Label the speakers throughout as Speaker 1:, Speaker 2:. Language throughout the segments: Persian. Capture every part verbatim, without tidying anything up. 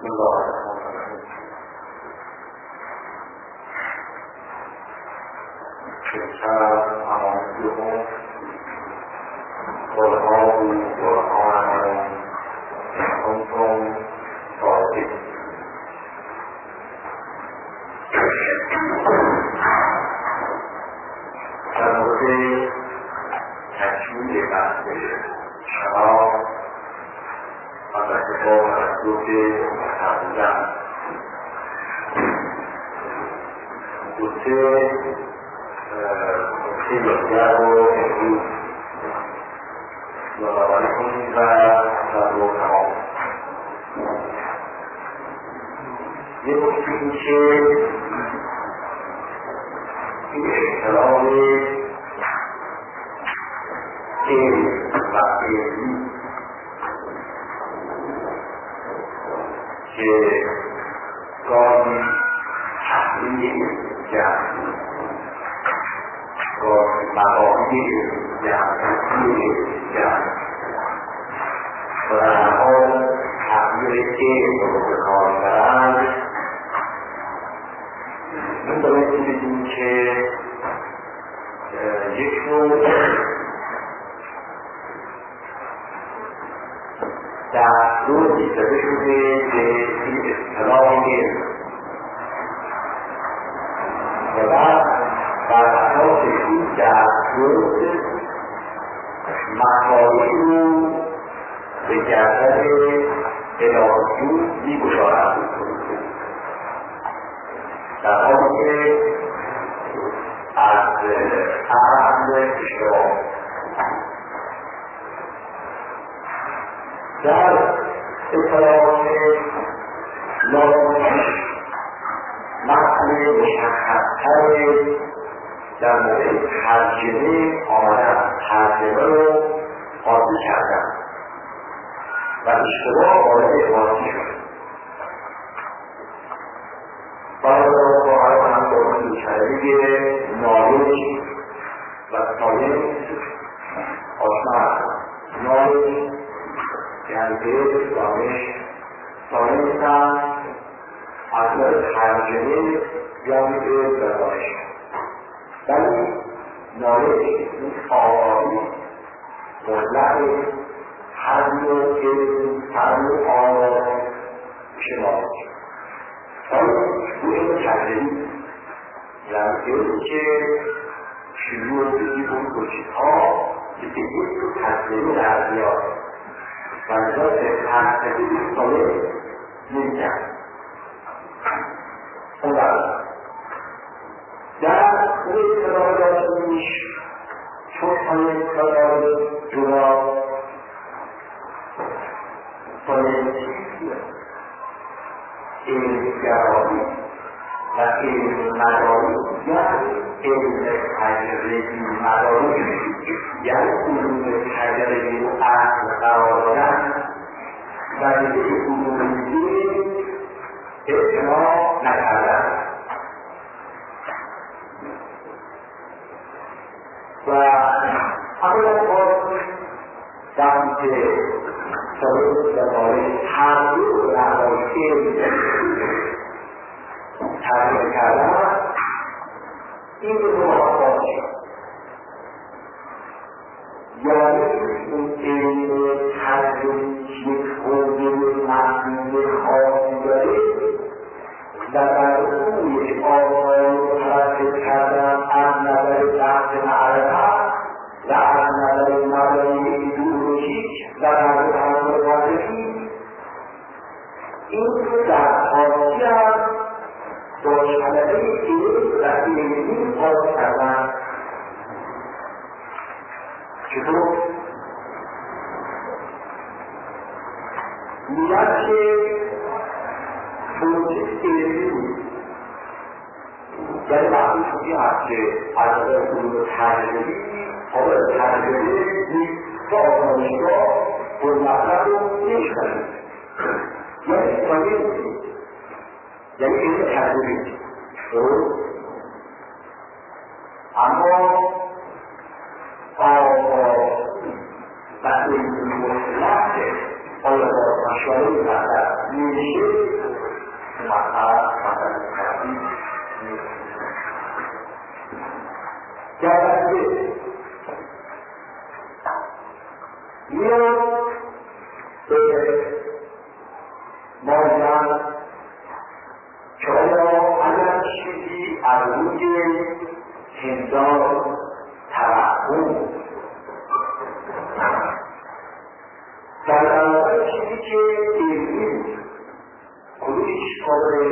Speaker 1: الله الرحمن الرحیم. شکر امانیهم قلها و قرآن کنتم صادقین. در مورد تکمیل بحث شراب البته با مردود متعبودن دوسته نکته دیگر رو امروز یادآوری کنیم و در رو تمام. یه نکته این که این اختلاف علم و علمی که گاهی تحلیل جمعی گاهی مقامی جمعی جمعی و در حال تحلیل علم رو به کار برند من باید ببینیم که یک نوع دستور داده شده به این اصطلاح علم و بعد بر اساس این دستور مسائل رو به گردن الهیون می‌گذارند، در حالی که از اصل اشتباه در اطلاعات لازم مسئله مشخص‌تر در مورد ترجمه آمدن، ترجمه رو قاطی کردن و اشتباه وارد قاطی شد. باید با هر هم با اون دوچاره نالج و ساینس آشنا هستن. نالج یعنی به دانش، ساینس هم اصلا ترجمه یعنی به دانش. ولی نالج این آقایی مطلق هر نوع علم، هر نوع آقایی میشه نالج. ساینس تو علم تجربی یعنی علمی که شروع بدید اون کوچیک‌ها که یک تو تجربی در بیاد و نجات تحصیلی ساله نمی‌کن. اون برد در اون اطلاع داشتیش چون ساله اطلاع جدا ساله چیزیه علم گرایی و علم مداری یعنی علم تجربی مداری یعنی علوم تجربی و اصل قرار دادن و به علوم دین اعتنا نکردن و اولا باید وقتی که ساله درباره تغییر و رهایی تعریف کردن این رو مواقع شد. یعنی این علم تجربی یک حوزه محدود خاصی داره و در روی آقای ترتیب کردن از نظر بحث معرفت و از نظر مبانی ایدئولوژیک و از نظر فلسفی این رو در خاصی است با کلمه علم و علمی باز کردن. چطور؟ میگن که توجیه علمی یعنی وقتی شدی هست که از نظر علوم تجربی حالا تجربی نیست و آزمایشگاه پر مطلب رو نمی‌شنید یعنی ساینس یعنی علم تجربی درست؟ اما آقا و علم مطلق آیا اشاره مطلب میشه مطلب مطلب کردی جوانده میاد به ماجرا که آیا اگر چیزی از روی هندار توهم در برابر چیزی که علمی بود کدومش قابل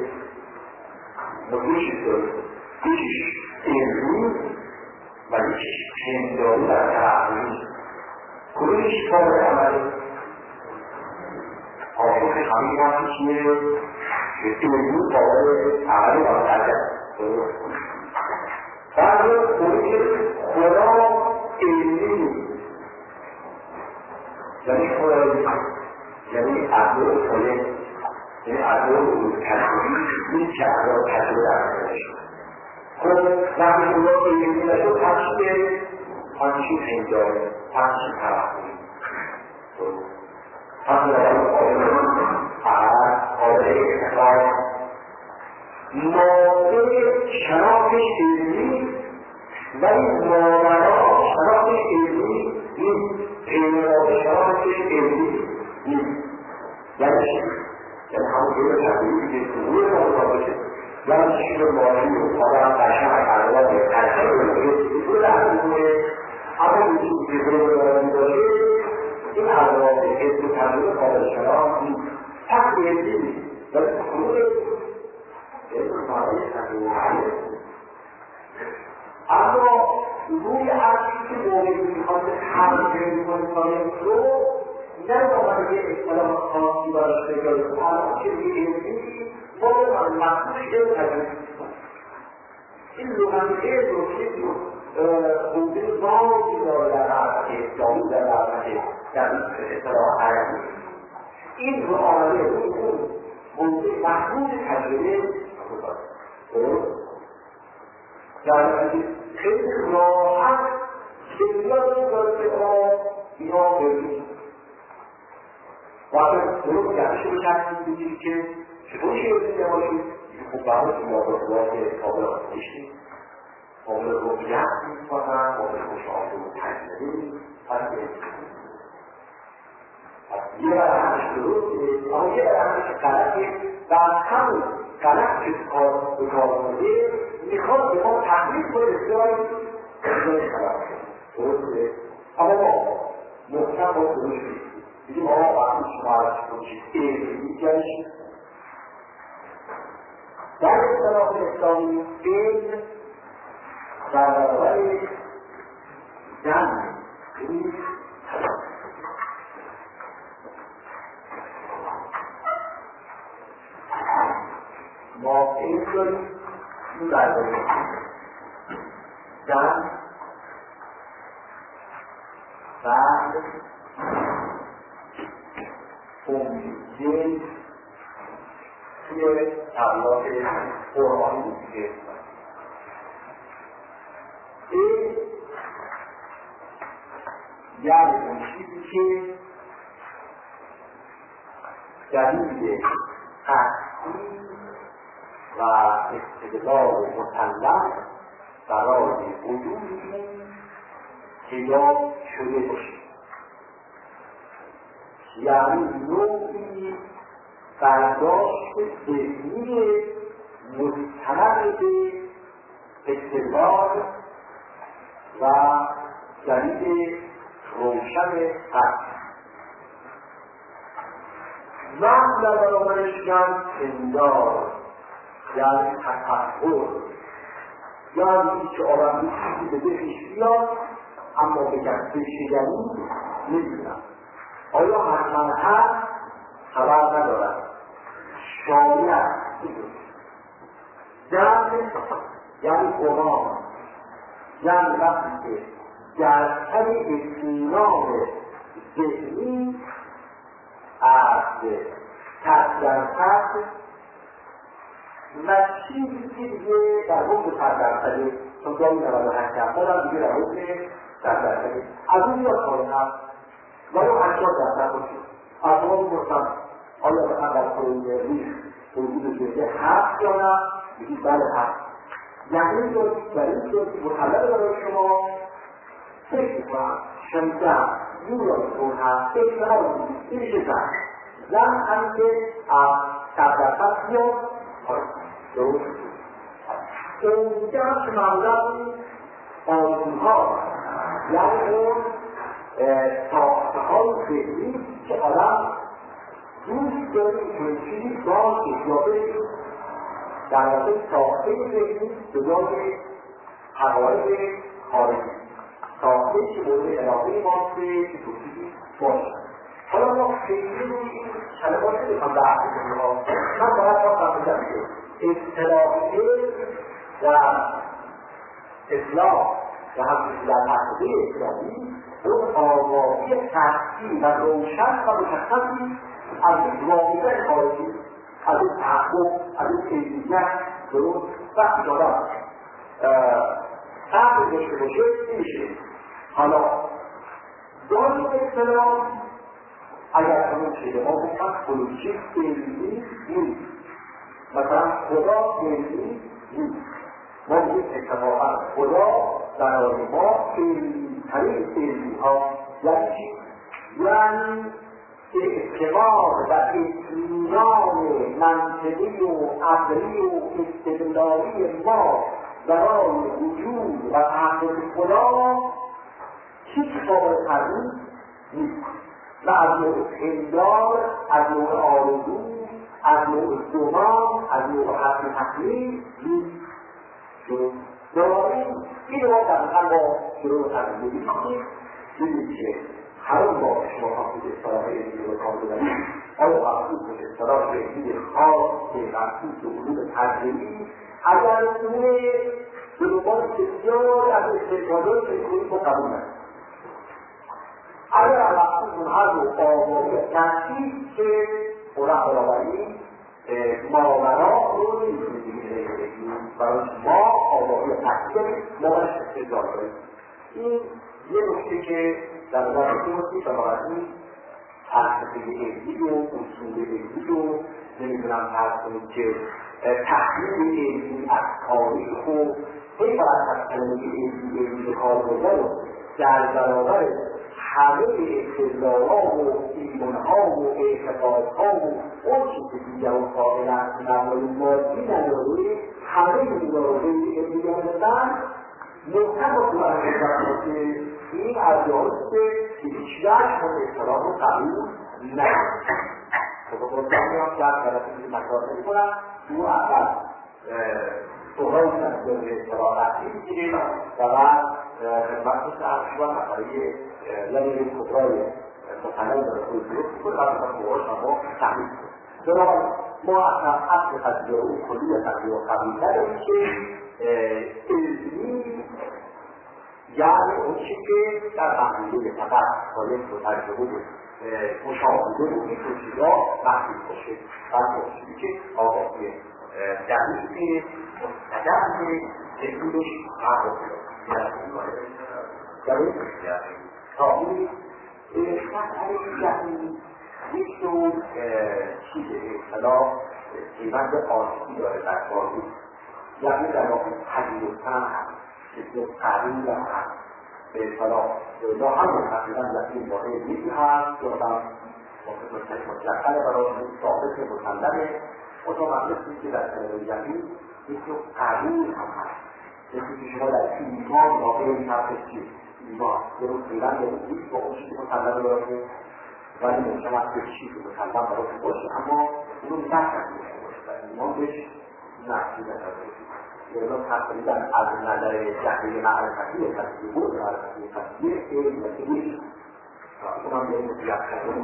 Speaker 1: مدوشی داره یکیش علمی و یکیش هنداری در توهمی کدومش قابل عملی آفوق همین وقتی که علمی قابل عملی و متعدد بعد کدومش خدا علمی یعنی خدایی یعنی عقل خاله یعنی عقل تجربی این که عقل تجربه در کنشون خب وقتی خدا علمی نشد تشکیل آنچین هنجاره تشکیل توقعی تشکیل قابل قابل اتفاق ماده شناخت علمی ولی ماورا شناخت علمی نیست پیمانه شناخت علمی نیست یعنی چی؟ یعنی همون جور تبدیلی که روی موضوع باشه یعنی چیز مالی و آدم قشنگ قرار به قشنگ رو رو در میکنه اما این چیزی که رو دارد میباشه این حضرات حس و تبدیل قابل شناخت نیست پس علمی نیست ولی خروج علم معنی تبدیل اما روی عرضی که موقعی میخواد ترجمه میکنه سایم رو نه باید یه اصطلاح خاصی براش پیدا کنه الان که یه علمی باید مخصوص علم تجربه این لغت علم رو چیزی خوبه بازی داره در عرضه اسلامی در عرضه در اصطلاح عربی این رو آمده روی اون موضوع محدود تجربه درست در خیلی راحت سیاد داره که آن اینا بردیم وقتی درست گرشه بکنید بگیرید که چطور شیعه دیده باشید این خوب برای سیادات که قابل آسیشید قابل رویت میکنن قابل خوشحالی و تجربه پس یه برای همش درسته اما یه برای همش غلطه و همون غلط که به کار آمده میخواد به ما تحمیل کنه بسیاری بسیاری خراب درسته اما ما محکم با درست نیستیم بگیم آقا وقتی شما عرض کنید علمی گشت در اصطلاح اسلامی علم در برابر جمع این ما علم داریم این برابر جمع بعد امیدین توی تبلیغات قرآنی بوده این یعنی اون چیزی که دلیل قطعی و استدلال مسلم برای وجود این پیدا شده باشه یعنی نوعی برداشت ذهنی مستند به استدلال و دلیل روشن قطعی من در برابرش میگم پندار یعنی تفکر یعنی که آدم چیزی به ذهنش بیاد اما بگم بشگنی نمیدونم آیا حتما هست خبر ندارد شامل است جمع یعنی قرآن یعنی وقتی که جرسن اطمینان ذهنی از صد درصد و چیزی که دیگه در حکم صد درصده چون گاهی نود و هشت درصد هم دیگه در حکم صد درصده از اون میاد خواهی هست ولی هشتاد درصد باشه از شما می‌پرسم آیا مثلا در کره ریخ وجود زنده هست یا نه؟ میگید بله هست. یعنی این در این صورت مطلع برای شما فکر می‌کنم شنیدن یورایتون هست فکر نمایید این میشه زن زن هم که از صد درصد بیاد درست اونجا هم که معمولا آرزوها یعنی اون ساخته‌های ذهنی که آدم دوست داریم که چیزی باشه یا بگیم در واقع ساخته ذهنی به جای حقایق خارجی ساخته که مورد علاقه ماست که توصیفی باشه. حالا ما خیلی روی این کلمات نمیخوام بحث کنیم من باید ما فهمیدم که اصطلاحیه و اصلاح و همچنین در عقیده اسلامی اون آگاهی قطعی و روشن و مشخصی از این واقعیت خارجی از این تحقق از این کیفیت درست وقتی آدم فهم داشته باشه نمیشه. حالا داری اصطلاح اگر همون چیزه ما گفتم کلوچیک علمی نیست مثلا خدا علمی نیست ما بگیم اتفاقا خدا برای ما علمی ترین علمی ها یعنی چی؟ یعنی اعتماد و اطمینان منطقی و عقلی و استدلالی ما برای وجود و تحقق خدا هیچ قابل تردید نیست و از نوع پندار از نوع آرزو از نوع گمان از نوع حرف تقلید نیست. بنابراین این ما دقیقا با شروع تقلید میکنیم دیدید که حرام با شما خواهید اصطلاح علمی رو کار بدنید آیا مخصوص به اصطلاح علمی خاص که مخصوص به علوم تجربی اگر اونه به دنبال بسیار از استعدادات فکری ما قبول نداریم اگر مخصوص اون هر دو آگاهی تحصیل که قرآن بنابراین ماورا رو نمیتونیم بگیم برای ما آگاهی تحصیل ما برش استعداد داریم. این یه نکته که در نظر بگیرید بنابراین فلسفه علمی و اصول علمی رو نمیدونم فرض کنید که تحلیل علمی از تاریخ و هی فقط از کلمه علمی علمی به کار برده رو در برابر همه استدلال‌ها و ایمان‌ها و اعتقادها و اون چیزی که دیگر و قائلا نمای مادی نداره همه این داره علمی هستن مختلف و کنند که این از جهاست که هیچ وجه من اصطلاح رو قبول ندارد. خب بکنم میام که از طرف این مکار نمی کنم تو اول صحبایی که از جهاز اصطلاح رفتی میگیریم و بعد خدمت مثل ارشوان مسئله یعنی خودرای مطلب داره خود درست کنه و بعد مواش ما تحمیل کنه. بنابراین ما اصلا اصل تجربه و کلی تجربه قبول نداریم که علمی یعنی اون چی که در محدوده فقط باید رو تجربه بود مشاهده بود این چیزا محدود باشه و موضوعی که آقایی دقیق مستقیم تکنولوژ تحقق داریم تا این مسئله یعنی یک نوع چیز اصطلاح قیمت آسیبی داره در کارو یعنی در واقع پذیرفتن هست که تعلیم هم هست به اصطلاح با همون تقریبا یقین با علمی هست یا هم مطلقه برای ثابت مسلمه متمرسی که در یقین یک نوع قبول هم هست یکی که شما در ایمان با علم حرف چیز ایمان درست بیرن یا نیست با اون چیزی مسلمه برای ولی ممکن است یک چیزی مسلم برای باشه اما اونو نفرد باشه و ایمان بهش نفسی نداره اینا تقریبا از نظر جهری معرفتی و تجربه معرفتی و تجربه علم و تجربه اون هم به این مطلق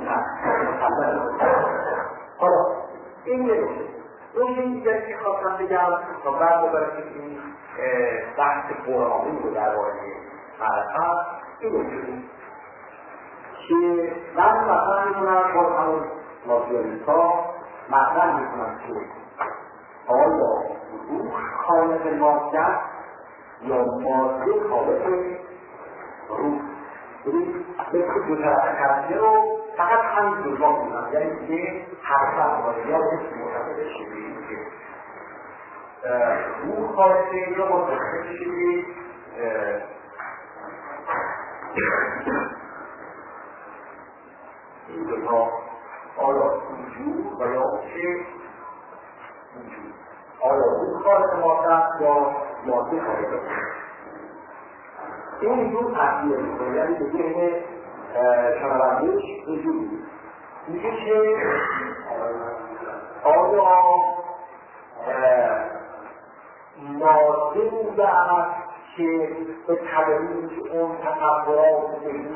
Speaker 1: حالا این یه نوشه اون یه دیگری که خواستم بگم تا بعد ببرد این بحث قرآنی رو در باره معرفت این نوشه که من مثلا میکنم با همون ماتریالیستا مطرح میکنم که آیا روح خالق ماده یا ماده خالق روح ببینید مثل دو طرف کرده رو فقط همین دوزا بودن، یعنی که حرفت باید یا یک معتقد شدید که روح خالصه یا معتقد شدید این دوتا آیا وجود و یا که وجود، آیا روح خالص ماده یا ماده خالص. این دو تحصیل میکنه، یعنی به ذهن شنوندهش اینجوری میگه که آیا ماده بوده است که به تدریج اون تصورات ذهنی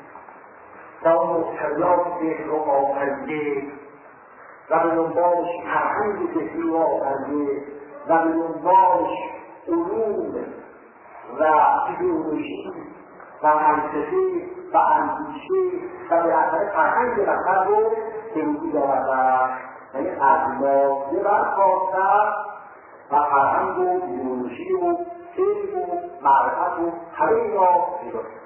Speaker 1: و اون مبتلات ذهن رو آفریده و به دنبالش فرهنگ ذهنی رو آفریده و به دنبالش علوم و ایدئولوژی و منطقه و اندیشه و به اثر فرهنگ بشر رو به وجود آورده، یعنی از ماده برخاسته و فرهنگ و ایدئولوژی و علم و معرفت و همه اینا پیدا شد.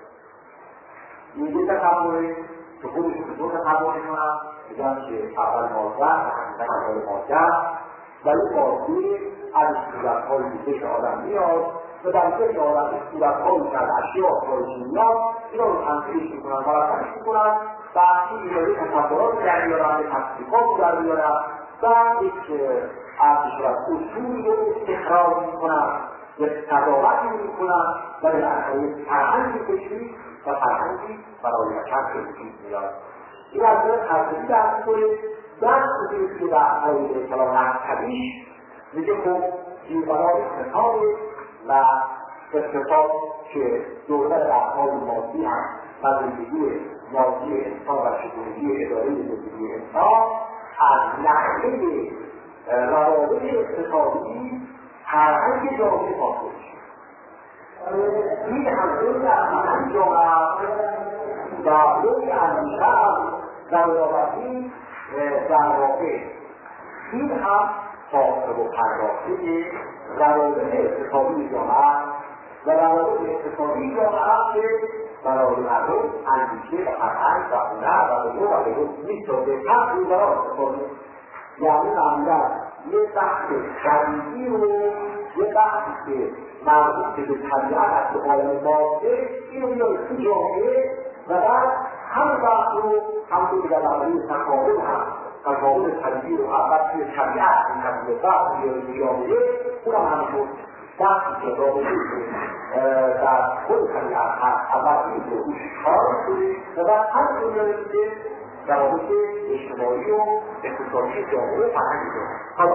Speaker 1: میگه تصوره که خودشون به دو تصور میکنن، میگن که اول ماده و حقیقت اول ماده و این ماده از صورتهای ذهن آدم میاد و در ذهن آدم صورتهایی که از اشیاء خارجی میاد اینا رو تنظیمش میکنن، مرتبش میکنن و این ایرادی تصورات در میارن، تصدیقات در میارن و یک از صورت اصول رو استخراج میکنن و تداوت میکنن و به اثر فرهنگی کشید و فرهنگی برای بشر به وجود میاد. این از نظر تفصیلی درس میکنه. درس میکنه که در های کلام مذهبیش میگه خب زیربنای اقتصاد و اقتصاد که دولت افعال مادی هم و زندگی مادی انسان و چگونگی اداره زندگی انسان از نحوه روابط اقتصادی فرهنگ جامعه حاصل شد. این هم روی فرهنگ جامعه و روی اندیشه هم در بنابراین در واقع این هم فاصله و پرداخته روابط اقتصادی جامعه و روابط اقتصادی جامعه که برای مردم اندیشه و فرهنگ و هنر و علوم و علوم می‌سازه. پس این برای اقتصادی یعنی معمولا یه بحث خریدی رو یه بحثی که مربوط به طبیعت از عالم ماده اینو میاره تو جامعه و بعد همون بحث رو همونطور که در عملی تقابل هم تقابل طبیعی رو اول توی طبیعت این تقابل بحث میاره تو جامعه اونم همونطور بحثی که رابطه در خود طبیعت هست اول این رو روش کار کنه و بعد همونطور میاره که روابط اجتماعی و اقتصادی جامعه فرهنگی جامعه. حالا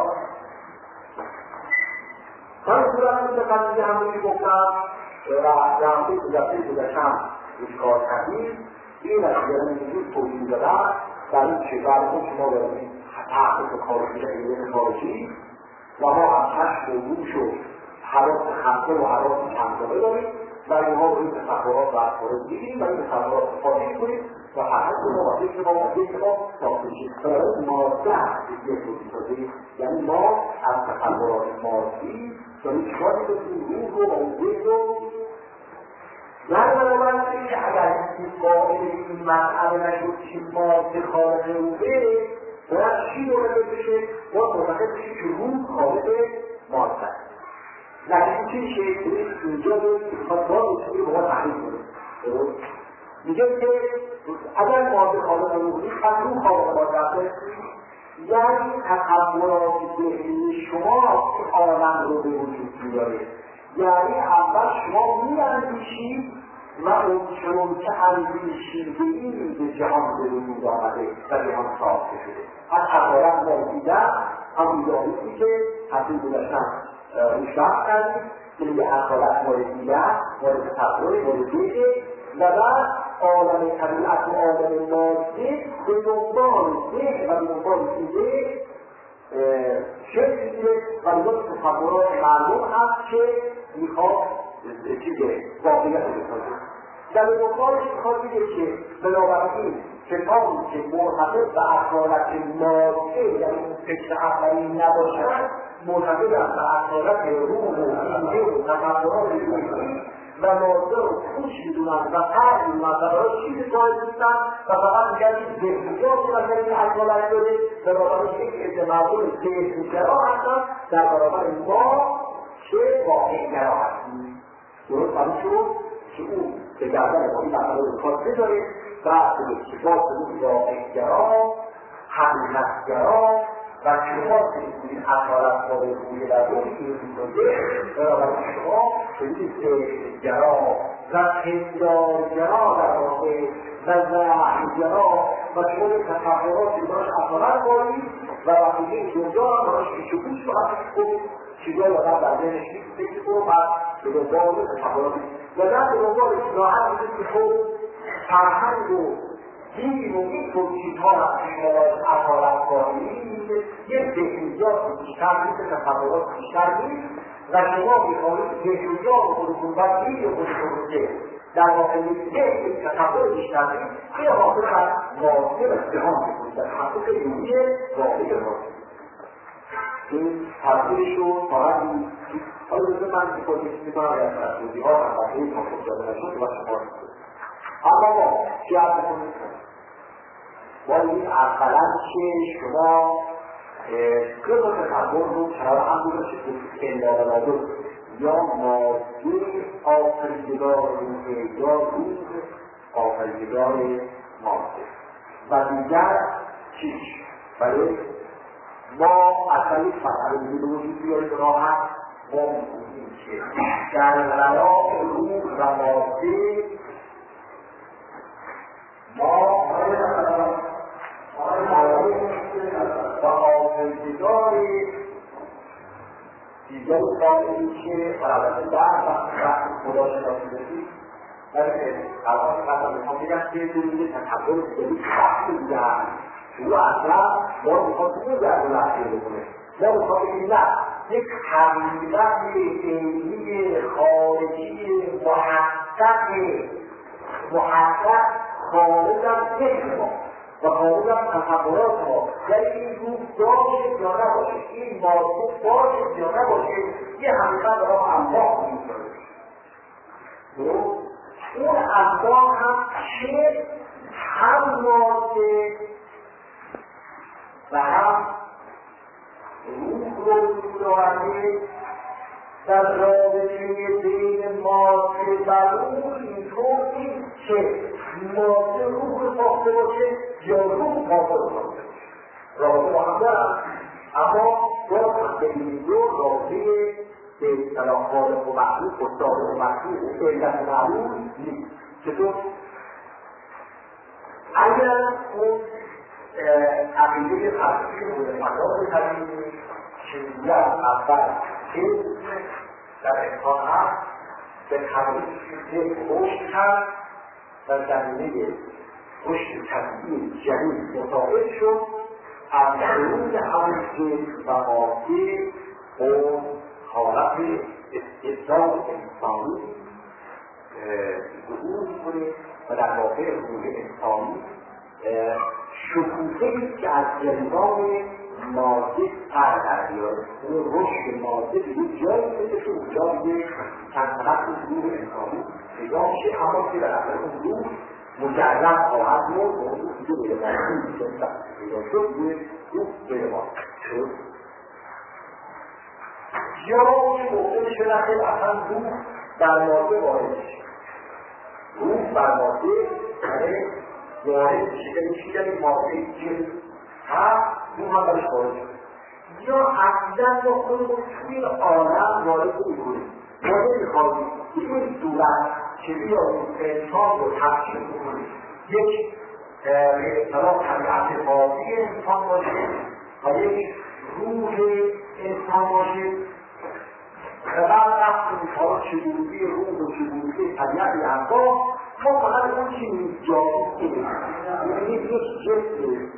Speaker 1: من صورت مثل قضیه همونی گفتم و جمعه گذشته گذشتم روش کار کردیم این نتیجه اینجور توضیح دادن در این که بعد خود شما داریم تحقیق خارجی و علم خارجی و ما هم چشم و گوش و حواس خمسه و حواس چندانه داریم و اینها رو این تصورات و افکار دیدیم و این تصورات رو خارجی کنیم و فرهنگ ما و فکر ما و فکر ما ساخته شد. برای ماده یک توضیح دادیم، یعنی ما از تصورات مادی داریم چکاری داریم روح رو و اون ذهن رو در بنابراین که اگر این قائل این مسئله نشد که ماده خالق روحه باید چی مورد بشه؟ باید معتقد بشه که روح خالق ماده نتیجه چی میشه؟ اینجا رو میخواد باید بسیاری با ما تحلیل کنه. میگه که اگر ماده خالق روحی پس روح خالق ماده است، یعنی تصورات ذهنی شما که عالم رو به وجود میاره، یعنی اول شما میاندیشید و اون چنون که اندیشیدگی به جهان به وجود آمده و جهان ساخته شده. از حقایق ما دیدن همون داریسی که هفته گذشتن روش بحث کردیم که میگه حقایق ما دیدن مورد تصوری مورد دیده و بعد عالم طبیعت و عالم مادی به دنبال ذهن و به دنبال دیده شکل میگیره و لطف تصورات معلوم هست که میخواد چیزه واقعیت رو بسازه. در دنبالش میخواد بگه که بنابراین کتابی که مرتبط به اصالت ماده یعنی فکر اولی نباشد مرتبط به اصالت روح و ایده و تصورات روحی و ماده رو خوش میدونن و فرد میدونن و برای چیزی قائل نیستن و فقط میگن این ذهنیاتی مثل این اطلاع شده و برای یک عده مردم ذهنگرا هستن در برابر ما چه واقع‌گرا هستیم. درست همین شد که او به گردن ما این مسئله رو کار بذاره و به اتفاق اون واقع‌گرا حقیقت‌گرا و شما این اطلاعات قابل خوبی در روی این روزه برای شما شدید ذهنگرا و پندارگرا در واقع و ذهنگرا و شما به تصوراتی باش اطلاعات قابلی و وقتی این دنیا هم باش پیشگوش باید کنید چیزا یادم در ذهنش نیست فکر کنم و به دنبال تصوراتی و در به دنبال اصلاحات میشه که خب فرهنگ و دین و این دو چیزها را که شما باید اطلاعات قابلی یک ذهنیات بیشتر نیست تصورات بیشتر نیست و شما میخواهید ذهنیات خودتون و دین خودتون که در واقع یک تصور بیشتر نیست که حاصل از واقع و جهان میکنید در حقیقت یونی واقعی واقعی این تبدیلش رو فقط این حالا بزرگ من میکنید میکنم از توضیح ها هم و این کنفرد جاده نشد و شما اما ما چی عرض کنید با این اولا که شما دو تا تصور رو کنار هم گذاشتید که اندازه‌نادر یا ماده آفریدگار روحه یا روح آفریدگار ماده و دیگر چیش ولی ما اصلا یک مسئله دیگه وجود بیاریم راحت ما میگوییم که در غلاف روح و ماده ما و آفریدگار دیگر قائلی که البته در وقت خدا شناسی رسید بلکه الان مثلا میخوام بگم که دیگه تکبر خیلی سخت دیگه او اصلا ما میخوام اون در دو لحظه بکنه ما میخوام بگیم نه یک حقیقت علمی خارجی محقق محقق خارج از ذهن ما و خارج از تصورات ما یعنی این روح باشه یا نباشه این ماده باشه یا نباشه یه حقیقت را الله می‌کنه اون الله هم چه هم ماده و هم روح رو می‌داره در رابطه بین ماده و روح اینطور نیست که ماده روح رو ساخته باشه یا روح ماده رو ساخته باشه رابطه با هم دارم اما باز هم به این دو رابطه به اصطلاح خالق و مخلوق و صادق و مخلوق و علت معلوم نیست چطور؟ اگر اون عقیده خلقی که بوده مطلب بکنیم چیزی از اول که در امکان هست به تمریز یک رشد کرد در زمینه رشد طبیعی جدید متعاقد شد از خروج همون جسم و ماده اون حالت استعداد انسانی ظهور می‌کنه و در واقع روح انسانی شکوفه‌ای که از جریان ماده سر در بیاره اون رشد ماده به یک جایی میشه که اونجا دیگه تنطلق روح انسانی پیدا میشه اما که در اصل اون روح مجرد خواهد مرد و اون روح دیگه به ماده میشه پیدا شد روی روح به ماده شد یا که موقع میشه نخیر اصلا روح در ماده وارد میشه روح بر ماده یعنی وارد میشه یعنی چی یعنی ماده جنس هست روح هم برش وارد شد یا اصلا با خودمون توی عالم وارد میکنیم ما نمیخواهیم این صورت که بیاییم انسان رو تفکیک بکنیم یک به اصطلاح طبیعت بازی انسان باشه و یک روح انسان باشه و بعد رفتیم تا چگونگی روح و چگونگی طبیعت انسان ما فقط اون چیزی جایی که یعنی یک جسم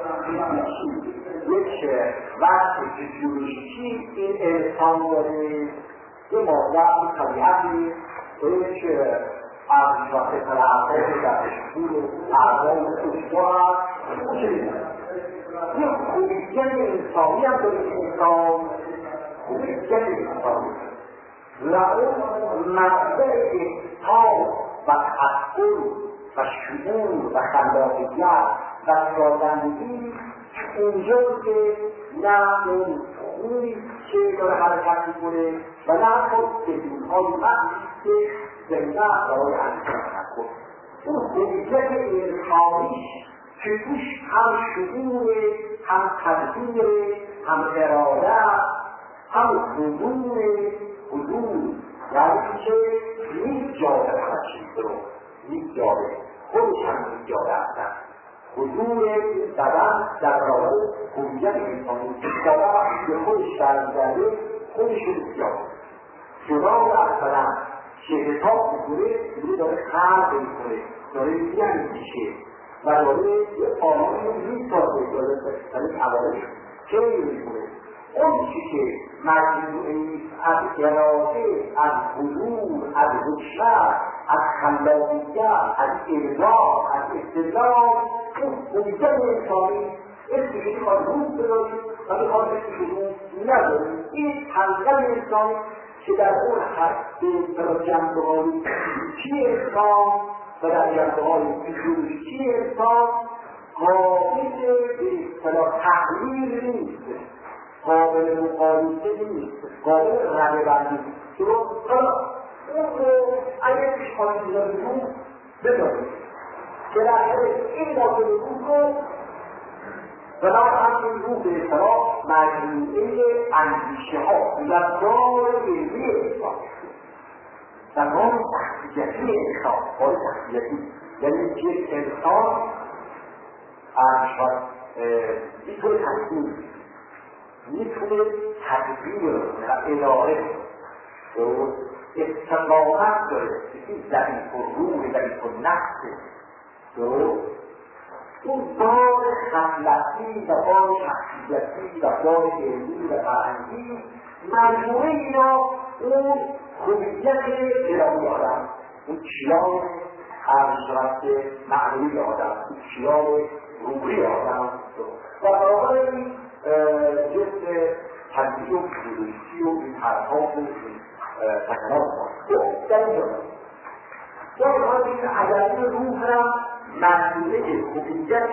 Speaker 1: یک وقت فیزیولوژیکی این انسان داره یه موضوع طبیعتی یک از وقت تلعقه در اشکول و اعضای خوشگاه یه خوبیت انسانی هم داره که انسان خوبیت انسانی و اون مبدأ احساس و تحقل و شعور و خلاقیت و سازندگی اونجا که نه اون خونی که داره حرکت میکنه و نه خود بدونهای معنیست که زنده برای انجام تحقل اون هویت انسانیش که توش هم شعور هم تدبیر هم اراده هم حضور حضور یعنی که نیست جاده همه چیز رو نیست جاده خودش هم نیست جاده هستن حضور بدن در رابطه هویت انسانی بدن وقتی به خودش برمیگرده خودش رو نیست جاده جدا از بدن که حساب میکنه دیگه داره خلق میکنه داره میگن میشه و داره یه آنهایی رو میسازه داره عوامش خیلی میکنه اون چی که مجموعه نیست از اراده از حضور از حکمت از خلاقیت از ابداع از استدلال اون هویت انسانی اسمش میخواد روز بذاریم و میخواد اسمش روز نداریم این حلقه انسانی که در اون حد به جنبه های چی انسان و در جنبه های فیزیولوژیکی انسان قابل به اصطلاح تحلیل نیست قابل مقایسه نیست قابل رقابت نیست درست حالا اون رو اگر پیش خواهید بذارید رو بذارید که در این داخل روح رو و در همین روح به اصطلاح مجموعه اندیشه ها رفتار علمی انسان در نام شخصیتی انسان کار شخصیتی یعنی که انسان میتونه تصمیم میتونه تدبیر و اداره و استقامت داره این ضعیف و روح ضعیف و نفس درست اون بار خلقی و بار شخصیتی و بار علمی و فرهنگی مجموعه اینا اون هویت الهی آدم اون کیان ارزشمند معنوی آدم اون کیان روحی آدم و برابر این جسم تنبیه و فیزیولوژیکی و این حرکات و این سکنات در اینجا یا این عدمی روح هم مجموعه هویت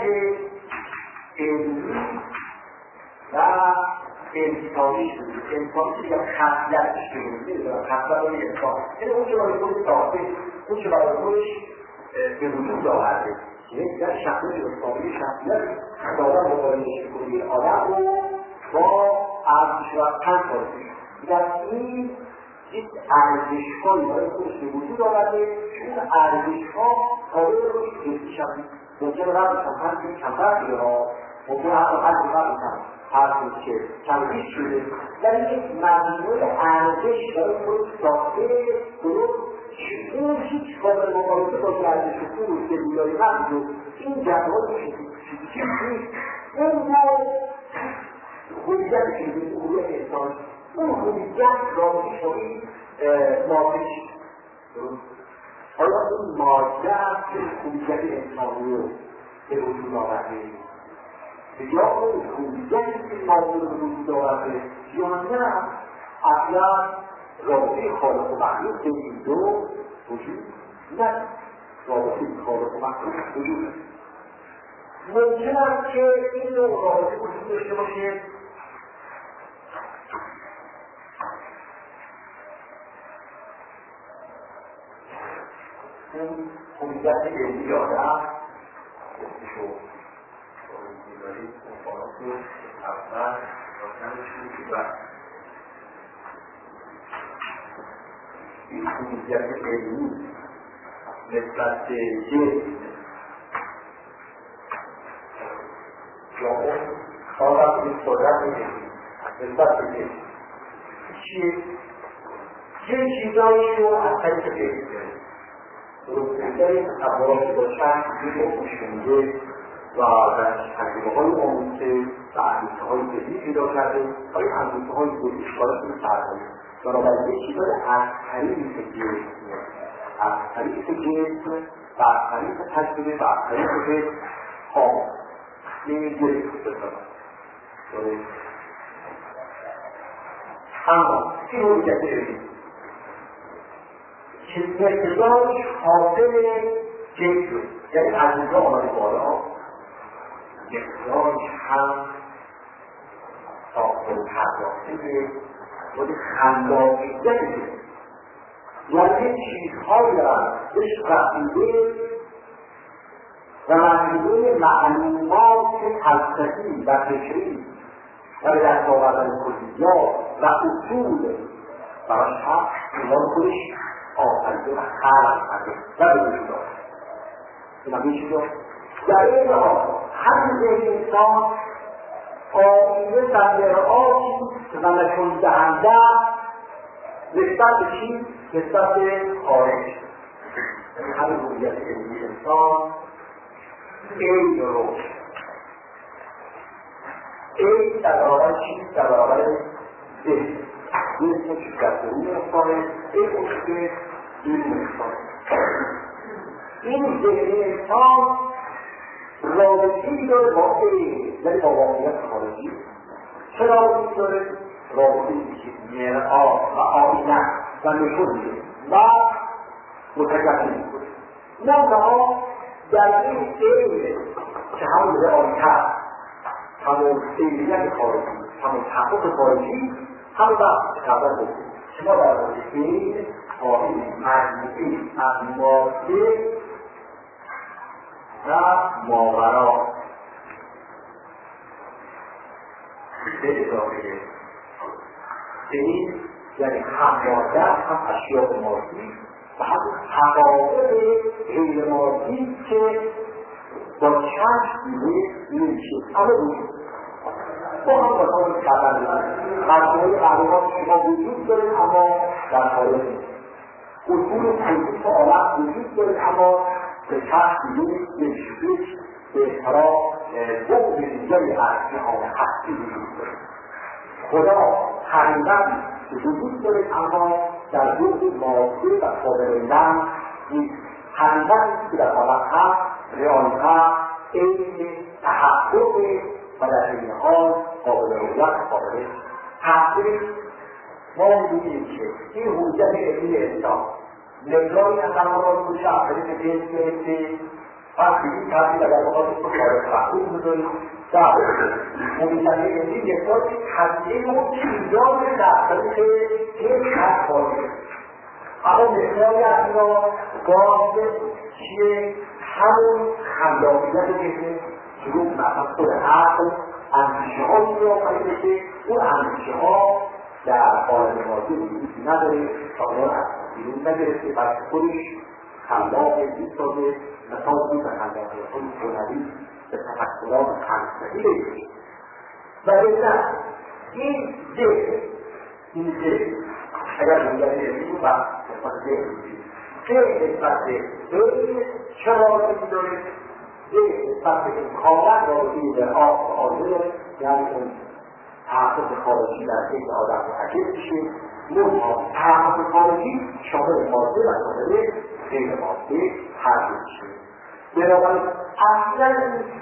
Speaker 1: علمی و انسانی شده انسانی که خصلتش شده خصلت های انسان یعنی اون که برای خودش ساخته اون که برای خودش به وجود آورده یعنی در شخصیت انسانی شخصیت آدم مقایسه می‌کنه این آدم رو با ارزش و تن کنه در این یک ارزش‌هایی برای خودش به وجود آورده که اون ارزش‌ها قابل رو جنسی شده ممکنه رد کمتر کنی کمتر کنی ها ممکنه حتی حد رد کنم هر که تنبیش شده ولی یک مجموعه ارزش برای خود ساخته درست که اون هیچ قابل مقایسه با که ارزش خود که بیایی رد و این جنبه فیزیکی نیست اون رو هویت فیزیکی هویت انسان اون هویت رابطه شدی ناظر درست حالا اون ماده هست که هویت انسانی رو به وجود آورده یا اون هویتی که ماده رو به وجود آورده یا نه اصلا رابطه خالق و مخلوق به این دو وجود نه رابطه خالق و مخلوق وجود ممکن است که این نوع رابطه وجود داشته باشه اون هویت علمی آدم اسمشو می‌ذارید مفارات اول روشنش و این هویت علمی نسبت به جسم یا اون آدم این قدرت علمی نسبت به جسم چیه؟ یه چیزایی رو از طریق جسم داریم درستگری تصورات با شخص که با خوشونده و در تجربه های آموزه و اندیشه های ذهنی پیدا کرده و این اندیشه های ذهنی اشکالات رو سرمایه بنابراین یک چیزای از طریق جسم از طریق جسم و از طریق تجربه و از طریق جسم ها این جسم بسازم اما این هویت علمی که مقدارش حاصل جنس شد، یعنی از اینجا آمده بالا مقدارش هم ساخته و پرداخته به خود خلاقیت شد، یعنی چیزهایی را بهش رسیده و مجموعه معلومات فلسفی و فکری و به دست آوردن کلیات و اصول براش هم اینا رو خودش آفریده و خلق کرده و به وجود آورده. این هم چیزا در این حال همین ذهن انسان آینه و مرآتی و نشون دهنده نسبت به چی؟ نسبت به خارج. یعنی همین رویت علمی انسان عین رو عین در برابر چیز در برابر ذهن ذهن که در درون انسانه این اصل بیرون انسانه. این ذهن انسان رابطه‌ای داره با عین، یعنی با واقعیت خارجی. چه رابطه‌ای داره؟ رابطه‌ای که مرآت و آینه و نشون میده و متجلی میکنه. منتها در این عین که همون رئالیت هست، همون عینیت خارجی، همون تحقق خارجی، همون وقت که قبل بکنیم شما در مورد عین خواهید مجموعی از ماده و ماورا به اضافه عین یعنی هم ماده هم اشیاء مادی و هم حقایق غیر مادی که با چشم دیده نمیشه همه وجود با هم بکنم کردن مجموعه معلومات شما وجود دارید اما در خارج نیست. اصول تنظیف عالم وجود دارید اما به چشم دیده نمیشه. به احترام بعد دیگری از جهان هستی وجود دارید. خدا حقیقتی که وجود دارید اما در بعد ماده و قابل لمس نیست. حقیقتی که در عالم هست رئالیت عین تحقق و در این حال قابل رویت قابل تحقیق. ما می‌بینیم که این حجت علمی انسان مقداری از زمانات رو شعبه که جنس گرفته وقتی این تحقیق اگر بخواهد رو قابل تحقیق بذاریم در مبیشنه علمی مقداری تحقیق و چیزان در طریق یک خط خواهده اما مقداری از اینا باید چیه همون خلاقیت که شروع مثلا خود عقل اندیشه هایی رو آفریده که اون اندیشه ها در قالب مادی وجود نداره تا اون از بیرون نگرفته بلکه خودش خلاق ایستاده و تازی و خلاقی خود هنری به تفکرات فلسفی بگیرد و بهتر این ذهن این ذهن اگر بودن علمی و نسبت ذهن ذهن نسبت ذهن چه رابطه‌ای داره؟ ذهن نسبت به کاملا رابطه‌ای به آب و آزه یعنی اون تحقق خارجی در ذهن آدم متعجب میشه. منتها تحقق خارجی شامل ماده و شامل غیر ماده هر میشه. بنابراین اصلا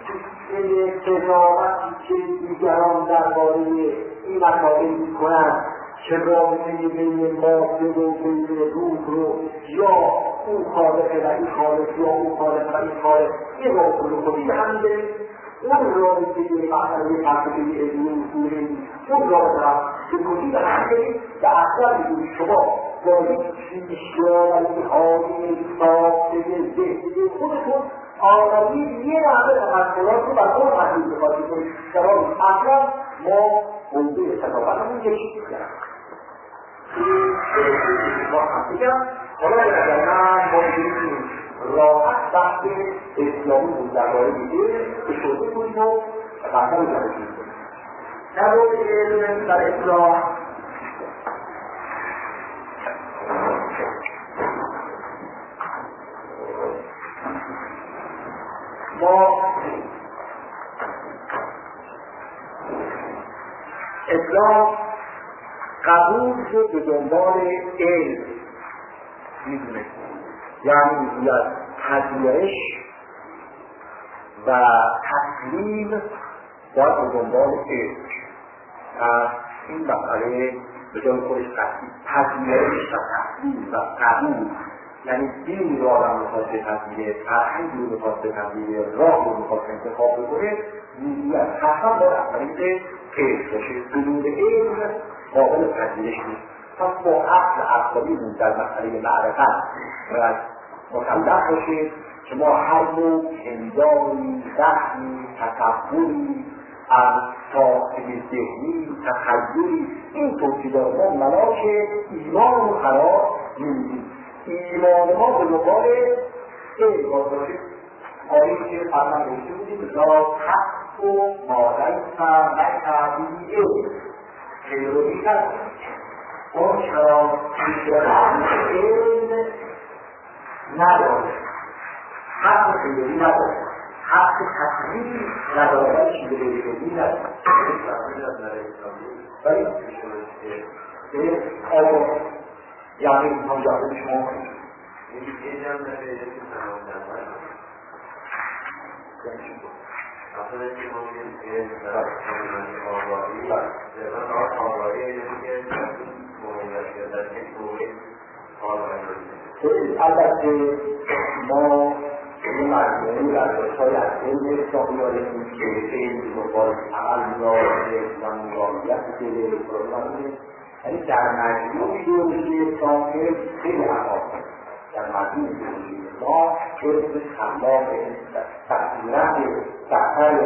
Speaker 1: این قضاوتی که دیگران درباره این مسائل میکنند که رابطه بین ماده و بین روح رو یا اون خالقه و این خالق یا اون خالق و این خالق این رابطه رو خودی همینده اون رابطه مسئله فلسفی علمی اصولی اون رابطه را به کلی به همینده و اصلا میگوید شما با یک پیشیاری حالی ساخته ذهنی خودتون آنهایی یه نحوه تفکرات رو بر اون حدیث بخواهید کنید شما اصلا ما موضوع تفاوتمون یکی دیگر با هم دیگر حالا اگر نه ما می‌بینیم راحت بحث اسلامی بود درباره دیگه به شده کنیم و بحثا رو جمعه کنیم در مورد علم در اسلام ما اسلام قبول شد به دنبال علم میدونه یعنی میگوید پذیرش و تسلیم باید به دنبال علم و این مسئله به جای خودش قصدی پذیرش و تسلیم و قبول یعنی دینی رو آدم میخواد بپذیره، فرهنگی رو میخواد بپذیره، راه رو میخواد انتخاب بکنه، نیت حتما باید از طریق علم باشه. بدون علم قابل پذیرش نیست. پس با اصل اصلیمون در مسئله معرفت باید مسلح باشه که ما هر نوع هنداری، زخمی، تصوری از ساختگی ذهنی، تخیلی، این توصیدات ما ملاک ایمان رو قرار نمیدیم. ایمان ما به دنبال علم باید باشه. آیه که قبلا گفته بودیم لا تحق و مادیس و تعبیدی علم خیلی نداره. اون چرا علم نداره، حق خیلی نداره، حق تصویری نداره، چیز خیلی نداره. ولی به آیا یعنی هم جاده شما کنید این هم نمیده که تمام نمید اصلا که ممکن که برای تمامی آگاهی در آگاهی اینه که مومیت یا در یک مومن آگاهی البته ما این مجموعی در داشتای از علم اسلامی داریم که علم مبارک عمل میاره و مقامیت دلیل پروگرامی، یعنی در مجموع ایدئولوژی اسلامی خیلی اهمیت در مجموع ایدئولوژی ما علم خلاق تقدیرت سفر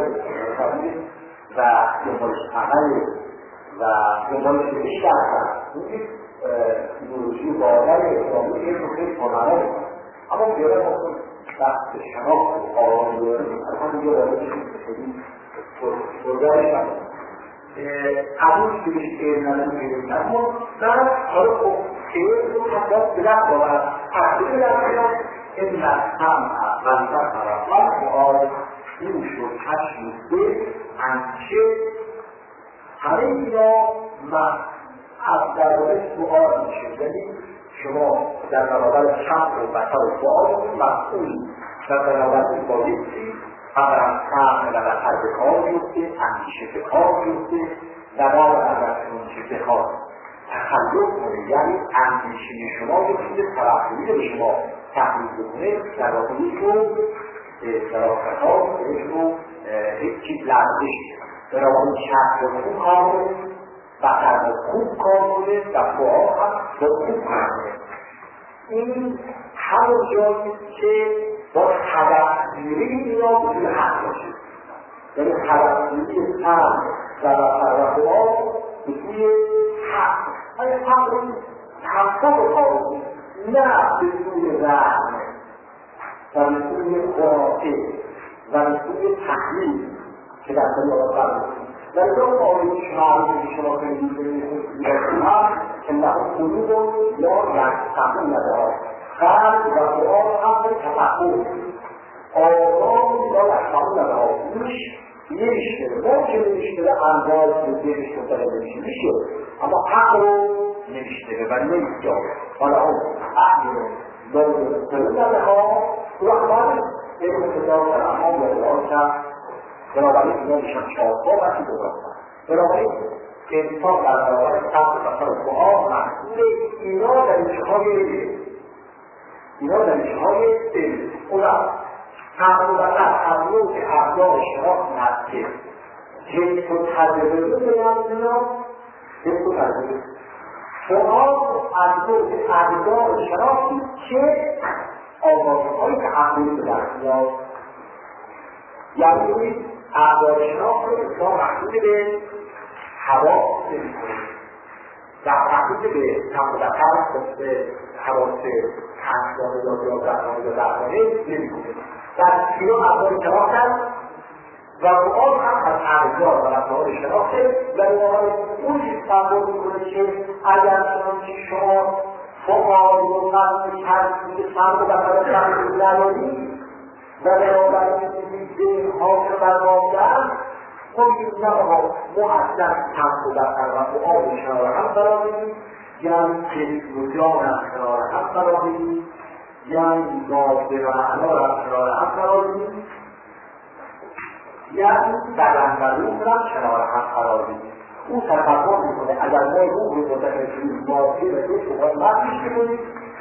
Speaker 1: و دنبالش عمل و دنبالش بیشتر هست. این ایدئولوژی باور اسلامی علم خیلی کنانه، اما بیاره ما بحث شناخت و قوانین داریم از هم دیگه باید خیلی برگرش نمید قبول که بهش علم نداریم، اما در حالا خب علم رو حتی بلد باید تحصیل بلد باید این هم غلطت طرفان سؤال گوش و چشم و دل اندیشه همه اینا از درباره سؤال میشه. یعنی شما در برابر شرط و بطر و سؤال مسئول در برابر بایستی اگر از فهم و بطر به کار بیفته، اندیشه به کار بیفته، دوام ازتون چه بخواد تخلق کنه، یعنی اندیشه شما یه چیز ترقیمی به شما تحمیل بکنه در واقعیتون شرافتها بهشون هیچ چیز لرزش برابر شرط و خوب کار کنه، بطر خوب کار کنه و سؤال هم با خوب کار کنه. این همون جایی که با تبصیری اینا بودی حق باشه، یعنی تبصیری هم و بطر و سؤال بودی حق های حق رو تحقیق کار کنه، نه به سوی رحم و به سوی خواهی و به سوی تحلیل که در سوی آقا قرار کنید. و این اون آیه شمالی که شما کنید هم که لهم قلوب لا یفقهون بها قلب و سؤال هم به تفکر آگاه لا یفقهون بها گوش نمیشنوه، ممکن نمیشنوه انداز به ذهنش متوجه میشه میشه، اما حق رو نمیشنوه و نمیجاوه. حالا اون عقل رو دارد قلوب بها رحمان علم کتاب در امان و اعلان کرد. بنابراین اینا میشن چهارها و سی دوباره بنابراین انسان در برابر سخت و بطر سؤال محصول اینا دریچه های علم اینا دریچه های علم اونم تقریبا تبلو که ابزار شناخت نسته حس و تجربه بگم اینا حس و تجربه سؤال از دو که ابزار شناختی که آگاهی هایی که عقلی به دست میاد، یعنی ابزار شناخت انسان محدود به حواس نمی‌کنه، در محدود به تمام به حواس پنجگانه یا یازدهگانه یا دهگانه نمی‌کنه. در اینا ابزار شناخت هست و سؤال هم از ابزار و ابزار شناخته و بنابراین اون چیز تفاوت می‌کنه که اگر شما فعال و مضمون ترکیب فرد و بطر تحصیل ندارید و بنابراین ذهن حاکم بر واقعا خب این نمها مؤثر تحت و بطر و فعال کنار هم قرار بدید، یعنی کلیس و جان از کنار هم قرار بدید، یعنی نازده و معنا را از کنار هم قرار بدید، یعنی بدن و روح را کنار هم قرار بدید. او تفکر میکنه اگر ما روح رو متقیدیم واضحه و یک شما مردیش بکنید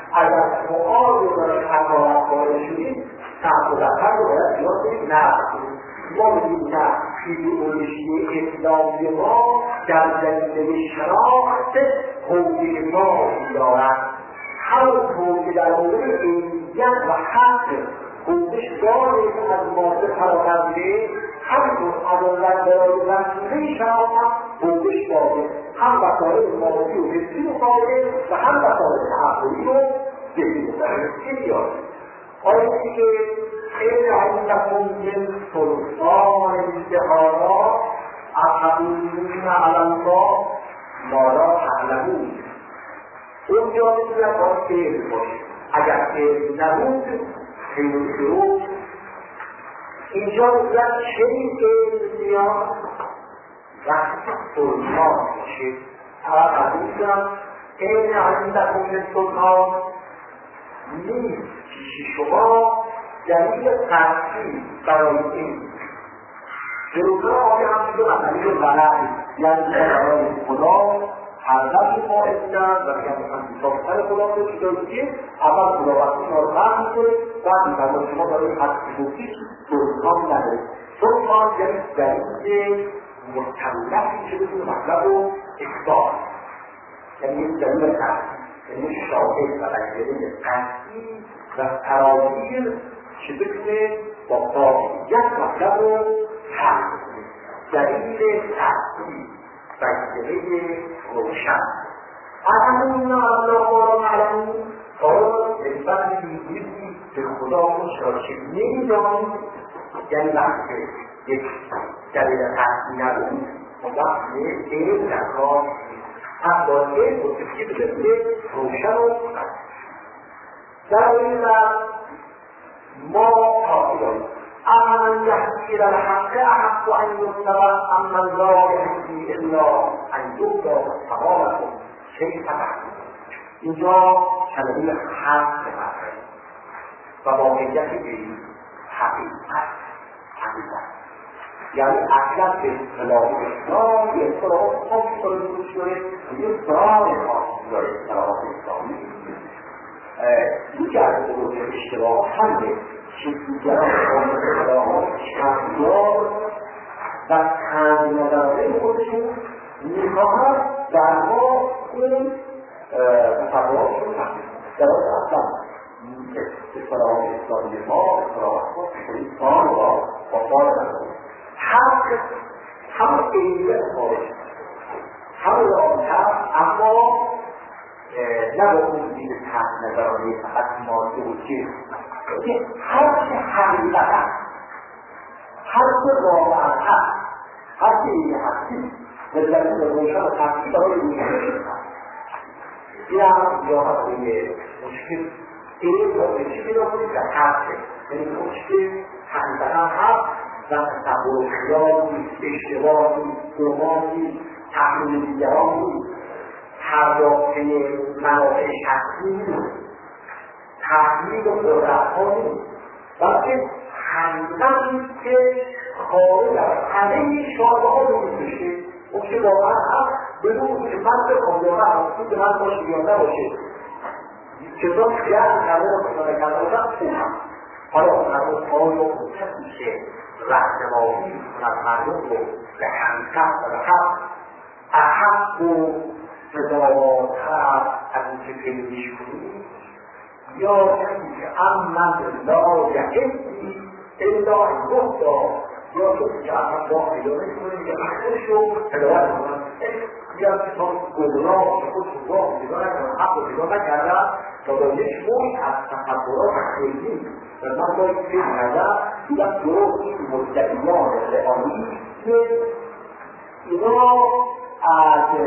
Speaker 1: اگر سؤال رو داره حقاقت وارد شدید سخت و دفتر رو باید بیاد کنید نه ما بگیم نه ایدئولوژی اسلامی ما در زمینه شناخت حوزه ما دارد همون حوزه در مورد عینیت و حق حوزش داره که از ماده فراغنده همینطور عدالت برای رسوله شناخت حوزش داره هم وسایل مادی و حسی مقابله و هم وسایل تعقلی و ذهنی مقابله چه آیا که خیلی علیکم من سلطان انتحارا احبونون علمها مالا تعلمون اونجا میتونم باید فعل باشه اگر فعل نبود خیلی درست اینجا میتونم چنین فعل میاد وقتی سلطان باشه اگر قبولم خیلی علیکم من سلطان نیست پیش شما دلیل تحصیل برای این جلوگر آقای هم دیگه مسئله رو بلد یعنی برای خدا حضرت ما اتنان و که مصابتر خدا رو چیزایی که اول خدا وقتی شما رو فرم میکنه بعد میتونه شما برای حقیقی سلطان نداره سلطان یعنی دلیل مطلقی که بتونه مطلب رو اثبات یعنی یک دلیل تحصیل یعنی شاهد و دلیل قطعی و تراجیل که بتونه با قاطعیت مطلب رو حق کنه دلیل تحصیل و دلیل روشن اعلمون الله و معلمون آیا نسبت میگیری به خدا خوش که نمیدانید یعنی وقتی یک دلیل تحصیل نبود اون وقت دلیل در کار هم باید متفقی به دلیل روشن و در این ما حاضر داریم امن یحضی در حق احق و ان یتبع امن لا یحضی الا ان یبدا تمامکم کیف تحکمون اینجا کلمه حق مطرحه و واقعیت این حقیقت حقیقت یعنی اصلا به اصطلاح اسلام یه اصطلاح خاصی کنه روش داره یه سرای خاصی داره اصطلاح اسلامی دیگر بزرگ اشتباه همه که دیگران اصطلاحات شهردار و تنظیم‌دارای خودشون میخواهد در ما این مطبوعات رو تحقیق در آن اصلا اصطلاحات اسلامی ما اصطلاحات ما شریفان را با کار ندارد حق همون عینیت خارج همون را هست اما نه با اون دید تحت نظرانه فقط ماده و چیز که هر چه حقیقت هست هر چه واقعا هست هر چه این هستی به دلیل روشن و تحقیق برای روشن شده این هم یا هست این مشکل این را به چی پیدا کنید که هسته یعنی مشکل حقیقتا هست و تصور خیالی اشتباهی گمانی تحمیل دیگرانی پرداخت منافع شخصی نیست تحمیل و قدرت‌ها نیست بلکه حقیقتی که خارج از همه شاهدها رو می‌کشه اون که واقعا هم بدون که من بخوام یا نه خود من باشه یا نباشه چطور خیال کرده و خیال کرده باشم خوبم حالا مردم آیا کسی که رهنمایی می‌کند مردم رو به حقیقت و به حق احق و صداواتر از اون که پیدیش کنید یا کسی که امن لا یحسی الا گفتا یا کسی که اصلا با ادامه کنید که خودش رو تلاوت کنند یا که تا گمراه که خودش رو با پیدا نکنند حق رو پیدا نکردن تا با یک موی از تفکرات خیلی و من باید فکر نظر دیدم درست این مدعیان رئالی که اینا از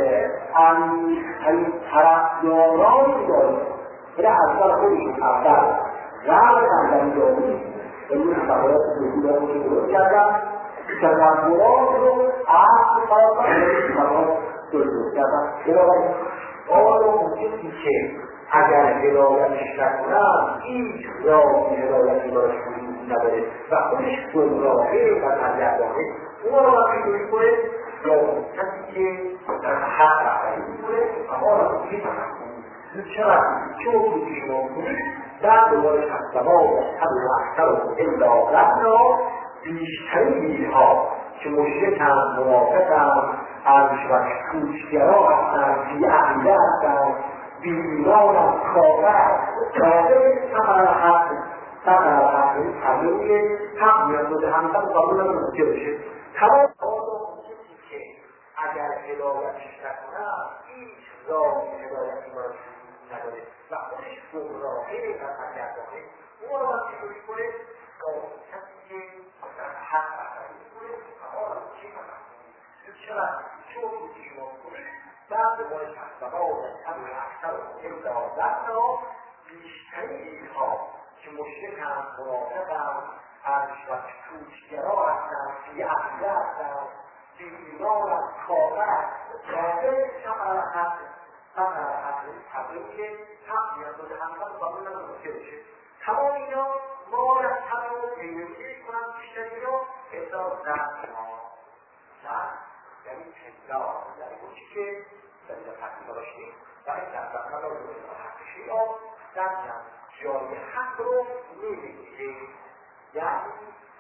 Speaker 1: این طرفدارانی داریم که اول خودشون اول رمز اندمی داریم و این خبرات دوزیده رو درست کردن طرفداران رو اصل فراتر درست کردن بنابراین آیا ممکنی که اگر هدایتش نکنم هیچ راهی هدایتی براش وجود نداره و خودش گمراهه و سرگردانه اونا رو وقتی دوری کنه یا کسی که در حق رفتنی میکنه اما را توی تحکم چرا چون شما کنید در دوباره شخصبا هم اکثر و الا رفنا بیشترین میرها که مشرک هم منافق هم از کوچگرا هستن بی عقیده هستن بی ایمان هم کافر کافر سمر حق سمر حق تبلیغ حق میاد و همسن قبول هم ممکن بشه تمام که اگر هدایتش نکنم هیچ راهی هدایتی ما رو نداره و خودش گمراهی به نظر گردانه او رو باید چطوری کنه با کسی که حق برداری کنه اما را چی کنم چرا چون شما کنه بعد باید شخصبا و همون اکثر و امدازت را بیشترین اینها که مشرک هم منافق هم از کوچگرا هستن بی عقیده هستن بی ایمان هم کافر کافر سمر حق سمر حق تبلیغ حق میاد و همسن قبول هم ممکن بشه تمام اینا ما را تمام پیوندی کنم بیشتری رو احساس نکنم نه یعنی پندار یعنی اون چی که در این حقی داشتیم و این در زمان رو روی حقشی ها در جای حق رو نمیگیره یعنی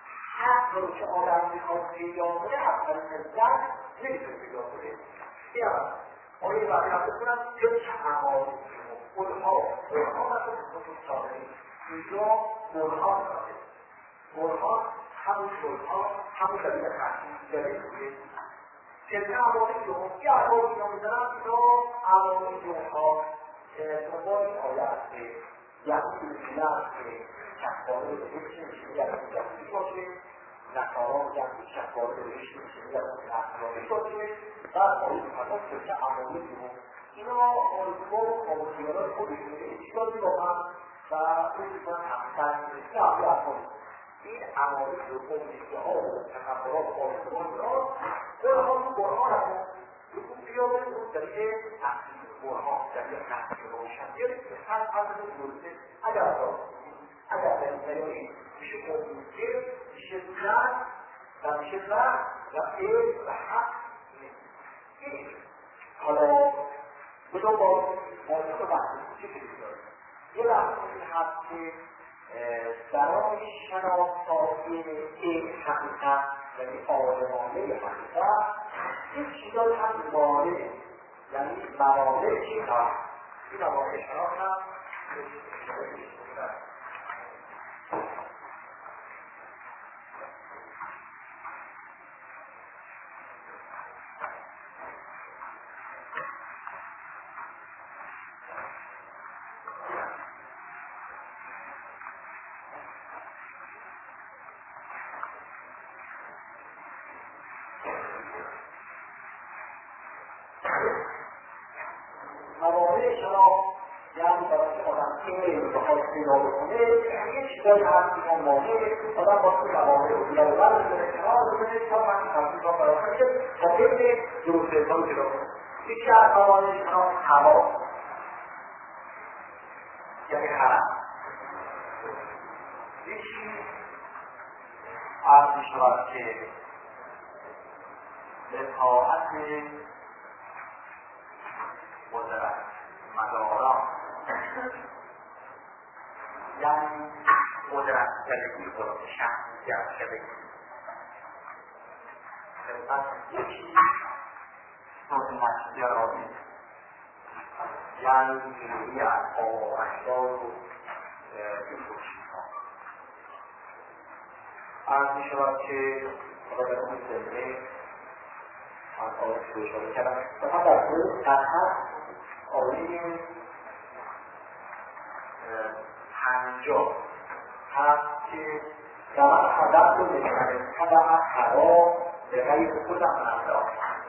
Speaker 1: حق رو که آدم میخواد پیدا کنه اول نزد نمیتونه پیدا کنه بیارم آیه وقتی هم بکنم چه چهمانی اونها اونها مثل خطوط ساده اینجا برهان داره برهان همون شلها همون دلیل خطی دلیل بوده تلقه عوامی جمعه یه عوامی جمعه میزنم اینا عوامی جمعه ها دنبال این آیه است که یعنی میگن که شخصانه به هیچی میشه یعنی جمعی باشه نکاران جمعی شخصانه به هیچی میشه یعنی نکارانی باشه بعد آیه میکنم تلقه عوامی جمعه اینا آرزوها و خاموشیانات خودشونه اشکالی با هم و اون میکنن همسر میرسی عبی افراد این عمالی رو امیدی ها و تکبرات و آرزوان را قرآن و قرآن هم بکن بیاره اون دلیل تحصیل قرآن دلیل تحصیل روشنگری که هر عدد درسته اگر راست اگر در این دلیل میشه امیدی میشه زن و میشه زن و علم و حق نیست حالا بدون با موضوع بحثی چه کنید داریم یه بحثی هست که برای شناسایی این حقیقت یعنی آدمانه حقیقت این چیزایی هم مانع یعنی موانع چی هست این موانع شناس هم موانع شناس یعنی برای آدم که بخواد پیدا بکنه یه چیزایی هست که هم مانع آدم با توی موانع رو پیدا بکنه بکنه کنار بکنه تا من تصمیم را برای کنه تا بین درست انسان پیدا کنه یکی از موانع شناس هوا یعنی حرم یکی عرض می شود که اطاعت مدرک مداران یعنی قدرت زدگی قدرت شخصیت شدگی خلقت یکی حکومت گرایی یعنی نیروی از آرشدار و این روشیدها عرض می شود که خدا اون زمینه از آیه شروع شده کردم فقط در طور تحت آیه پنجاه هست که در هدف رو نشانه طبع حرام به غیر خودم نمدار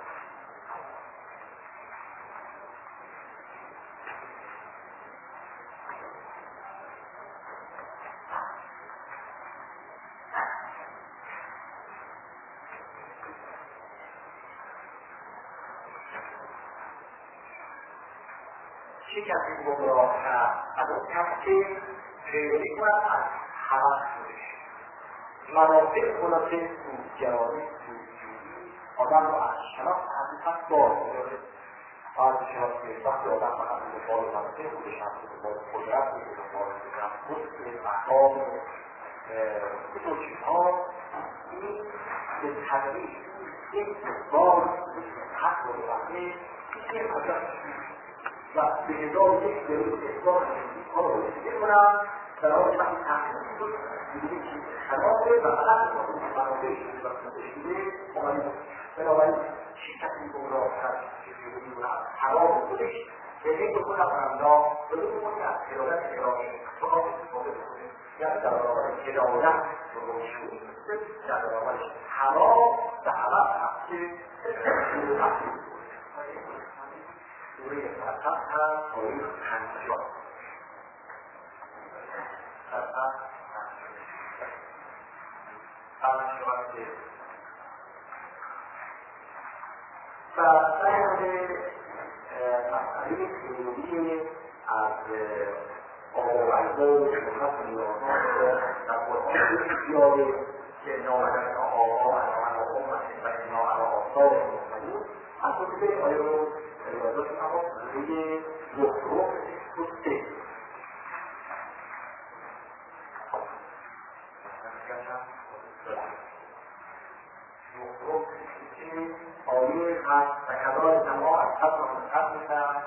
Speaker 1: چه کسی گمراه هست از اون کسی پیروی کنند از حوث خودش منافع خلاصه سودگرایی سودجویی آدم رو از شناخت حقیقت باز می‌داره بعضی هست که وقتی آدم فقط دنبال منطقه خودش هست دنبال قدرت میده دنبال نفس مقام این دو چیزها این به تدریج یک مقدار حق رو بفهمه این کجا و به هزار یک دلیل احضار ها رو رسیده کنم برای وقتی تحقیل بود میدونی که خرابه و فقط منابعش و تشکیله مقالی بنابراین شرکتی گمراه کرد که بیرونی و حرام خودش به این دو کنم فرمدا به دو کنی از ارادت ارامی فقط استفاده بکنه یعنی در برابر هدایت رو روشونی در برابرش حرام و حرام هست که شروع تحقیل سوره فتح هم آیه پنجاه فتح پنجاه که و سرمه مسئله سیوری از آوازه شخص نیازان در قرآن زیاده که نامدن آقا و نامدن و نامدن آثار مختلف از خودی آیه رو ریاضات اما روی زخرف پوسته زخرف پوسته آیه هست و کدار نما از قبل و منتر میشن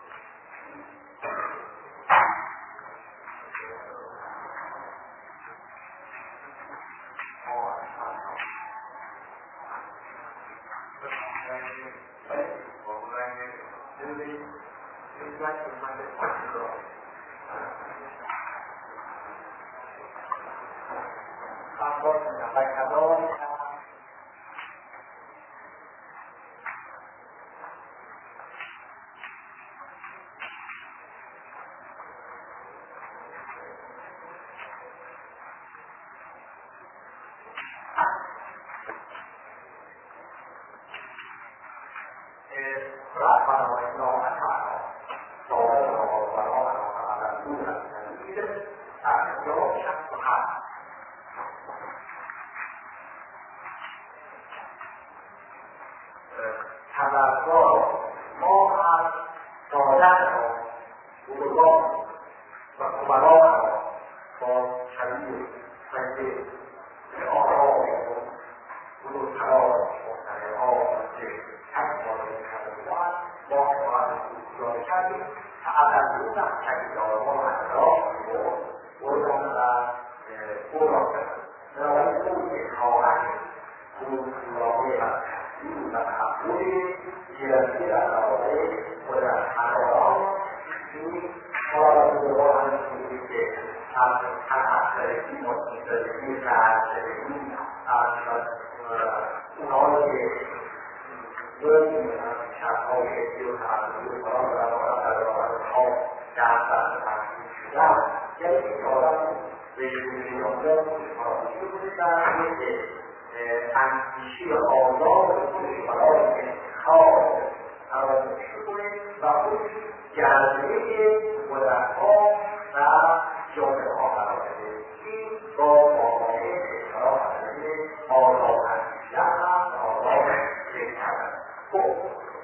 Speaker 1: اندیشه آزاد خودش برای انتخاب توانش کنه و خودش جلوه قدرت‌ها و جامعه‌ها قرار بده. این با مقابل اختراع مسئله آزاد اندیشه هست و آزاد فکر کردن. خب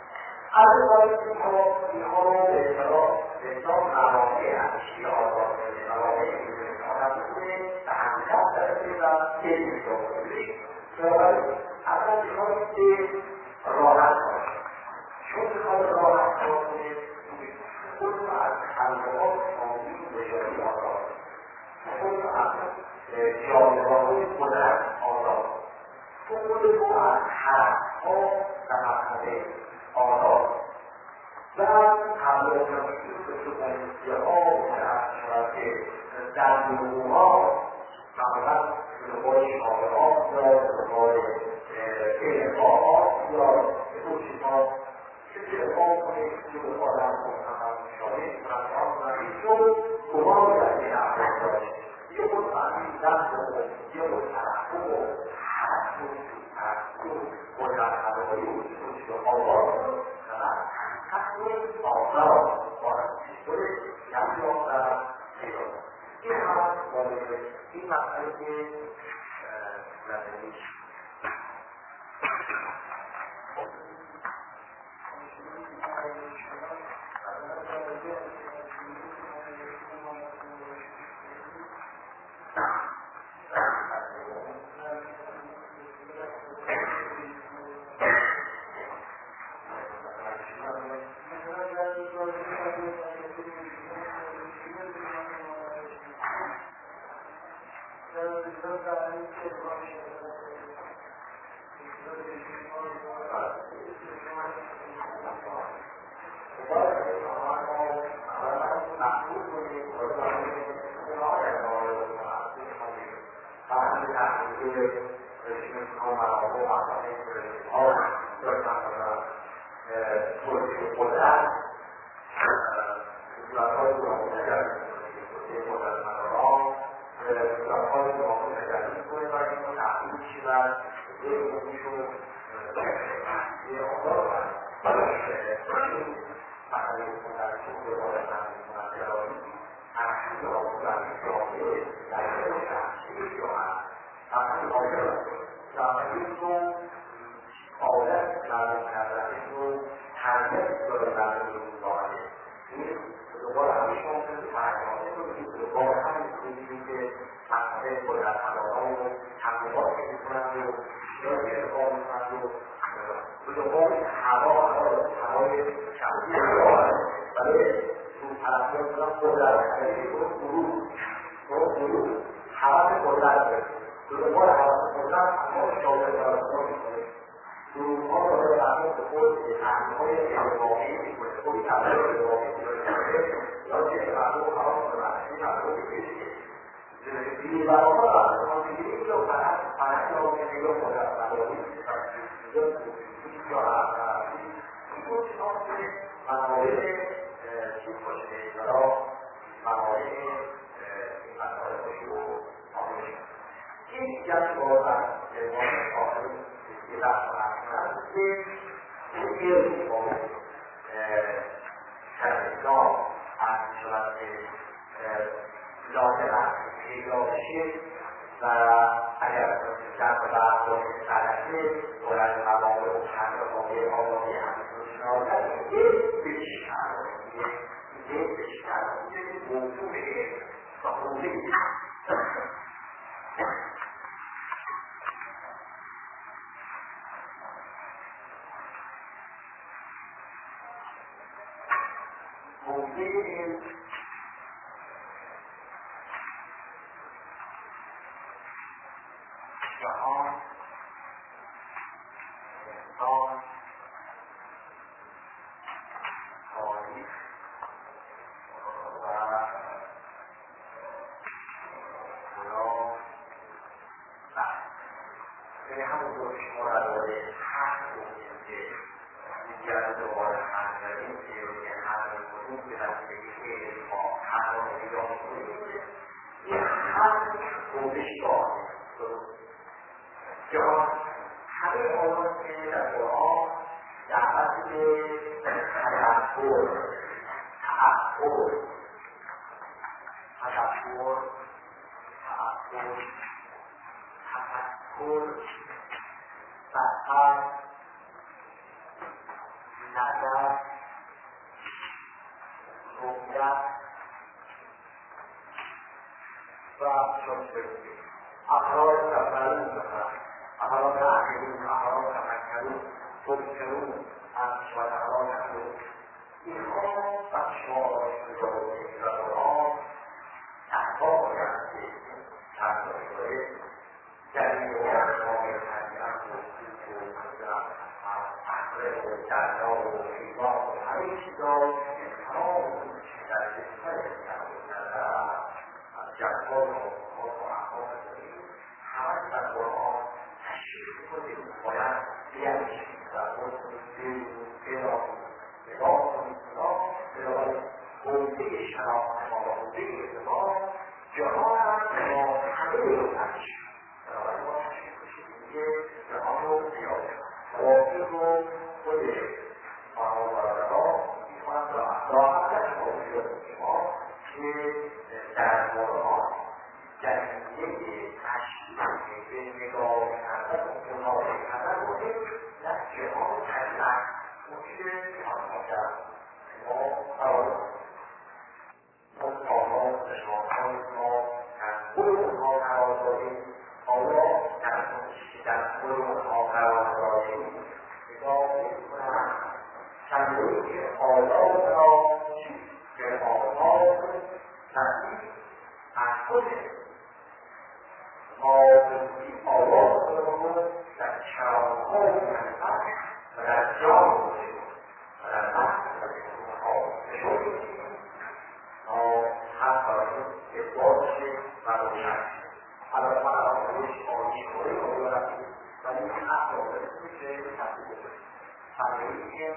Speaker 1: از باید اینها رو به اصطلاح به اصطلاح مواقع اندیشه آزاد مواقع آدم بکنه به حقیقت برسه و علم جامعه بشه. بنابراین اصلا میخواید که راحت باشه چون میخواید راحت باشه خود رو از خلقات آمین بشاری آزاد خود رو از جامعه‌های قدرت آزاد خود رو از حرفها و مقصده آزاد و همراه نمایید به سکنیسیه ها و شرط که در گروه‌ها معمولا بقول شاعرات یا بقول علم‌ها یا به چیزها که ارفان کنید که به آدم کنم شاید مرحان کنید چون گمان در این افراد داشت یه بود فهمید دست و یه بود تحقیق و حرف و تحقیق و قدرت هوایی و چیز آواز رو تحقیق آزاد بارد چیزوری یعنی آزاد پیدا این هم مورد این مسئله که زندگیش رژیم کامرانه و مقامه رژیم ها داشتن و توجیه قدرت دولت‌های گوناگون نگرد توجیه قدرت مداران دولت‌های گوناگون نگرد می‌کنه و این رو تحقیل می‌شود یه عمومیش رو یه آقا رو این مسئله قدرت رو به باید تحقیل کنند گرایی اصلی آقا در جامعه در این شخصی یا اصلی آقا جامعه رو عادت معلوم کردن رو تربیت داره در روزانه این دوباره همیشه ممکنه ترجمه کنید دوباره همین کنید که مسئله قدرت مداران رو تبلیغات میکنند و اشتراک ارقام میکنند و دوباره هوا هوای شخصی داره ولی تو طرفیان کنم قدرت خیلی برو گروه برو گروه حواس قدرت داره دوباره حواس قدرت اما شاید دارستان میکنه گروه ها را به احمد خود تحمیل‌های واقعی میکنه خودی تحمیل واقعی میکنه یا که مردم حواس را اصلی مردم بکشید دیگه برابر را دیگه این رو فقط فقط را که نگاه قدرت مداری یا احمدی این رو چنان که منابع چیز باشه یا منابع این منابع باشی و آموزش این دیگر باید جوان آخر یه دست کنند که این با شرطان از شود لازم است پیدا بشه و اگر در بعد با سرسه باید مقابل و تنظامی آقای همیتون شنازد یه بشکر یه بشکر یه موضوع سخوزه موضوع این جهان انسان تاریخ و خدا به همون دو شما را داره هر موضوع که دیگر دوباره هم داریم که هر موضوع که در که ما هر موضوع را کنیم این هر موضوعش داره جهان همه آنان که در قرآن دعوت به تفکر تفکر تفکر تفکر تفکر بحث نظر رؤیت و شناسی افراد تفکرون بکنند افراد تعقیلون افراد تفکرون تفکرون از شاید افراد تفکرون اینها بخشها شده و قرآن احباب کرده تفکرهای در این دوران شامل تربیت و اخلاق و دریا و ایمان و همه چیزا تمام در جسمه در جذبات و احکام داریم همه در قرآن تشریف کنیم باید بیانش در کنیم پیدا نگاه کنیم پیدا حوزه شناخت ما و حوزه اعتبار جهان ما همه رو تشریف بنابراین ما تشریف کنیم که جهان رو بیاد واقعی رو خود خانواده‌ها می‌خواهند راحت در حوزه ما که در قرآن جمعیه تشریف به نگاه کردن و مطالعه کردن بوده در جهان طبیعت ممکنه جهان مادر ما قرار مطالعات نشانهای ما در خود اونها قرار داریم آیا در در خود اونها قرار داریم نگاه می‌کنم چندهایی که آزاد را که آزاد تصدیق از خود ما این آواز خودمون در چراغ‌های منفق و در جان بودیم و در بحث خودمونها نشون میدیم تا هر کاری اثبات شه و روشن شه الان من آموزش آنی باشیم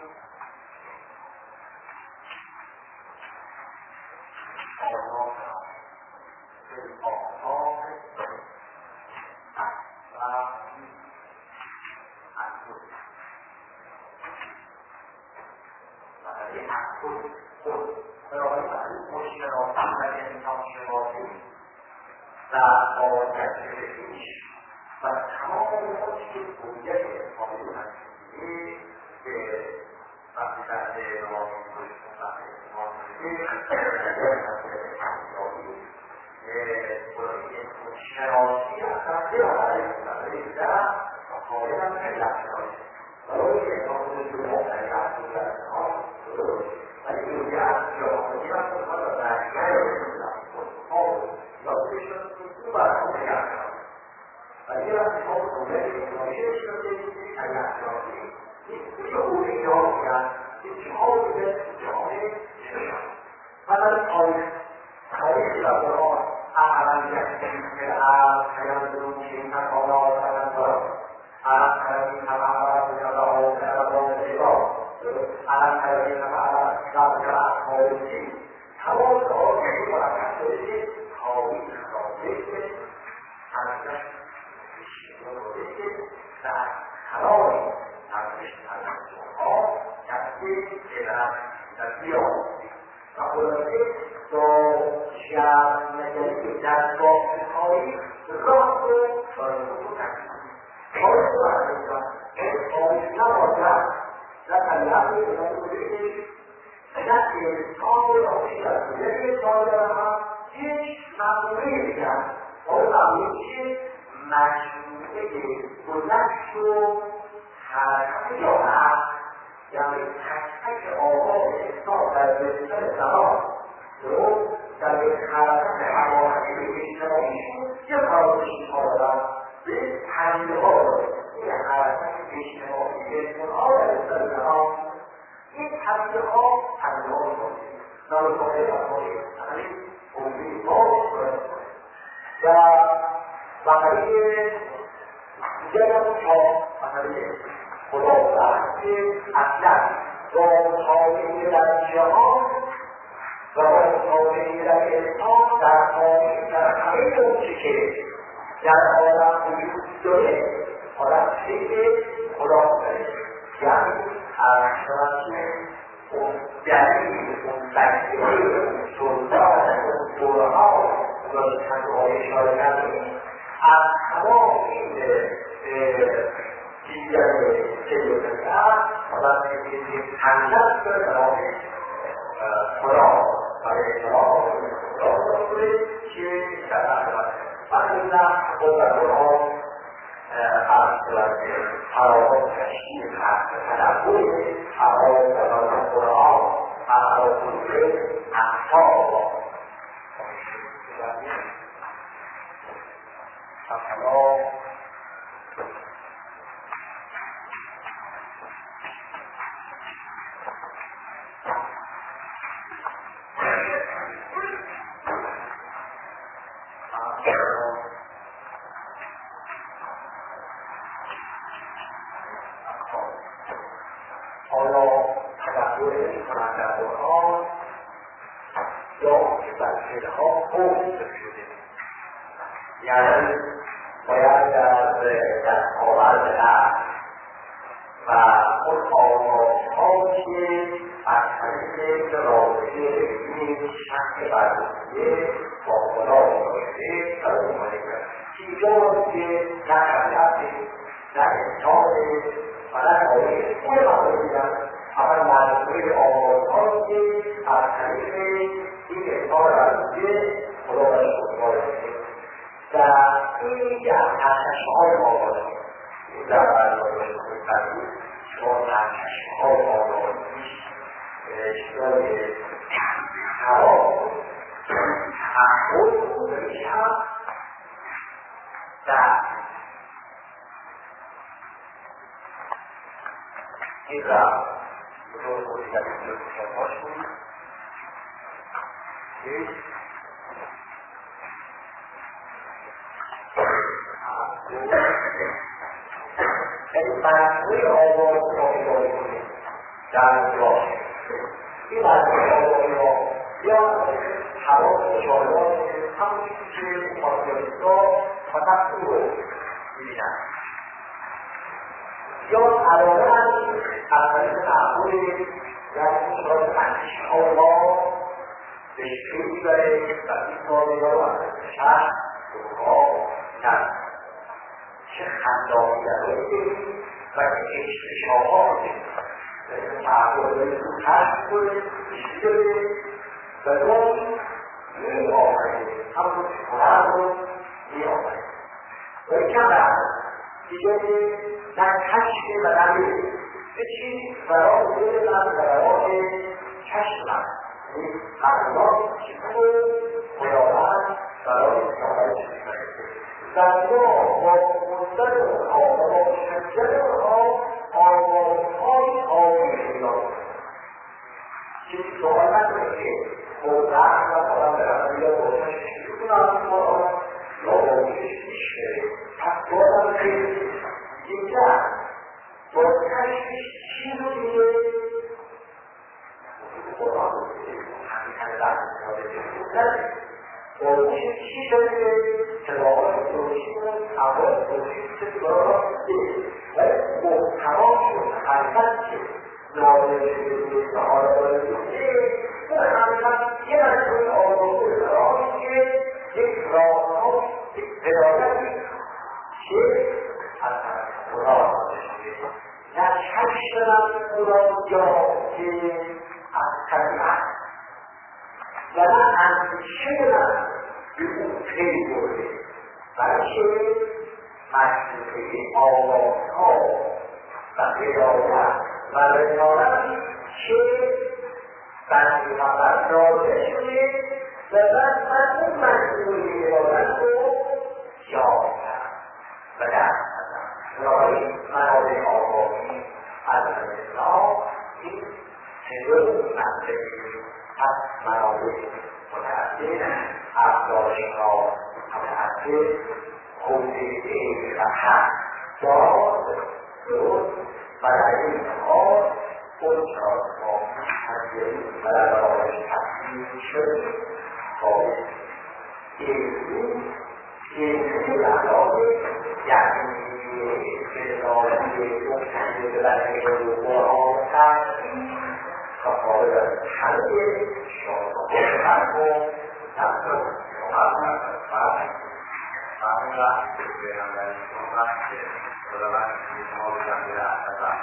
Speaker 1: آرام به آرام و انجور و این انجور خود برای معلوم شناسی و انسان شناسی و با تجربه‌ایش و تمام اون که هویت انسانی رو هستیم که وقتی در نظامی کنیم وقتی انسان شناسی اصلا برای مستقلی در خواهی هم خیلی شناسی برای انسان رو مختلف هستیم در انسان ولی این از جامعی هم کنم و درگیر یادشون تو برای نگرد ولی از شما کنه کنایش شده این تگرشانی این اولی ها میگن این چه ها بوده جامعه نمیشن مثلا تاریخ تاریخی را برای اعلانیت که از خیاندرون که این تقالا سرن دارم از خیاندرون تقالا بجالا سرطان سیبا از خیاندرون تقالا سرطان خواهدی تمام آقایی مرکب شده تاریخ رابطه ارزش رابطه در قرار ارزش ارزش‌ها دسته علت در بیان و خلاصه با جمع‌نگری در باقی‌های راه و تاریخ و تکلیف تاریخ و ارزش‌ها تاریخ نباشد در طبیعت بزرگش دست انسان راشد از بزرگ سالم هم هیچ مقوله بگم اون مقوله که مجموعه گذشت و حرکت جامعه یعنی تک تک آغاز انسان در بسیار زمان رو در یک حرکت حواسی اجتماعیشون یه پرازشی کردن به پنجه ها این حرکت اجتماعی انسان‌ها در بسیار زمان این پنجه ها پنجه ها رو کنید نوزاده و کنید یعنی امید ها رو کنید و وقتی دیگرم تا وقتی خدا وقتی اصلا با مطابقی در جهان و با مطابقی در انسان در تاریخ در همه اون چه که در عالم وجود داره عالم خیلی خدا داره یعنی ارشدی اون دلیل اون بکتری اون سلطان اون دورها اون تنهای اشاره کردیم از تمام این دیگر سیوزنی هست آدم که تنجد داره برای خدا برای خدا خدا داره که در احضرت فقیدن خود در قرآن از حرامات تشکیل هست تدبیر حرام در قرآن حرام کنید احساب حالا تدبیر کنند در قرآن یا که بر ها خوب شده یعنی باید در دستاورد هست و اون آماز ها که از طریق رابطه این شخص برگزیده با خدا مشاهده در اون مالیکن چیزا که نه طبیعت نه انسان و نه آیه اون مقاله میدن اما مجموعه آماز ها که از طریق این انسان برگزیده خدا مشاهده و این که از تشکشهای آمازی در برنامه خود برگود چون تشکشهای آمازیش اشتای حرام تحقل خودش هم در این را بطور خودی در این جلو شماش بود این مجموعه آواز را اداره کنید در راه این مجموعه را یا حواس شایان همون که مارکتیستا فقط او رو می‌بینند یا علاوه از طریق تعبیر یا اون را اندیشه‌ها را به شکل می‌بره و این کارها رو از شهر روها نه چه خنداقی‌هایی داریم و چه اشتشاق‌ها داریم تعبیر رو کشف کنه بشکل و دون می آمده همون هنر رو می آمده و این کم برد دیگه نه کشف و نمیده به چیز برای بوده من و برای کشف من این قرارات چیزی خداوند برای سامن چیزی در ما با مستد اونها و با شکل اونها آوازهای آویشی دارد چیزی سوال نکنه که موقع و آدم برم یا باشش شکل کنم ما یا آویشش میشه پس بازم خیلی دیگر با کشفش چی رو دیگه قرآن رو دیگه همیتن در مطابقه آویشش چی شده تلاوات آویشی رو حواس آویشی چه تلاوات دیگه ولی محتماش رو حرکت که نازل شده به حالا باید در حقیقت یه مجموعه آوازه راهی که یک راهها یک هدایتی که از خدا آمده شده نه کشف من او را یا که از طبیعت و نه اندیشه من به او پی برده بلکه مجموعه آوازها و هدایت و رسالتی که بر پیغمبر نازل شده و بعد من اون مجموعه هدایت رو یافتم و درستم بنابراین منابع آگاهی از اسلام این سه منطقی از منابع متعدد افزارش‌ها متعدد حوزه علم و حق داد درست و در این کار اون چهار ما تحصیلی و در برایش تحصیل شده تا علمی علمی علاقه یعنی ادارتی مختلف برای قرآن تحصیل و قابل همه شاید حق و نفس و محمد فرد فرمولا به همراه شما که خداوند شما رو جمعه احسان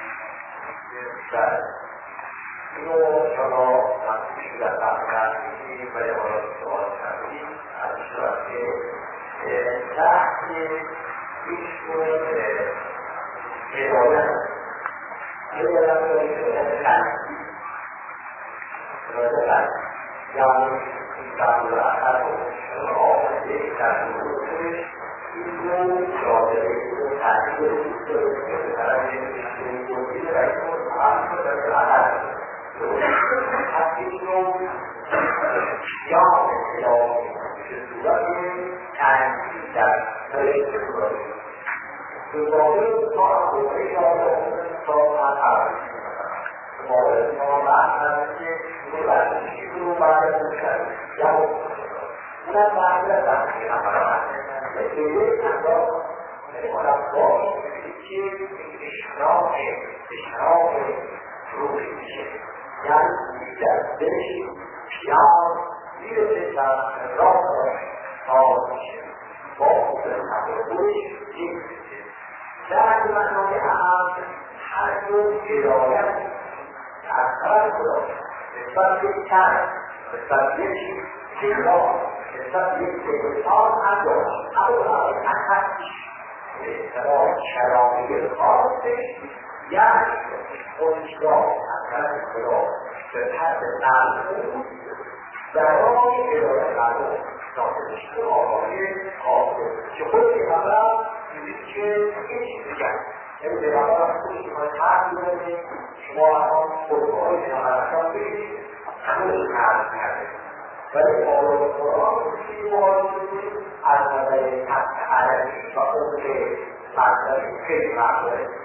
Speaker 1: کرد اینو شما مسئولی در تحقیق میکنید و یه بارا سوال کردید از صورت که تحت ایشون هدایت هدایت هدایت قلبی هدایت قلبی یعنی این تحول اثر رو آمده در نورش این رو جاده رو تحقیق رو به طرف این گوگیل و این رو هم در عدد تحقیق رو یا اطلاعی که صورت تنظیم در فرشت کنید به واقع تا قوه یاده تا اثر مورد ما معنی که این برشی رو باید بکنید یا اونم معنی از تحقیق هم مثل یک انداز مرفاش که اشراق اشراق روحی میشه یعنی در دلش پیان میرسه در راه آز میشه با خوب تقابلش جیب میشه در منابع اهم هر نوع هدایت از طرف خدا نسبت به تن نسبت به جلال نسبت به انسان هم داشت اما احدش به اصطلاح کلامی خاصش یعنی خودشگاه از طرف خدا به طرف معلوم برای هدایت مردم نازل شده آگاهی خاصه که خود پیغمبر می‌بینید که این چیز دیگر یعنی پیغمبر خودش می‌خواهد حرف بزنه شما الان خودگاهی پیغمبر انجام بدید خودش حرف کرده ولی آیات قرآن رو که مواجهه از نظر تحت عربی و اون که مردمی خیلی مردمه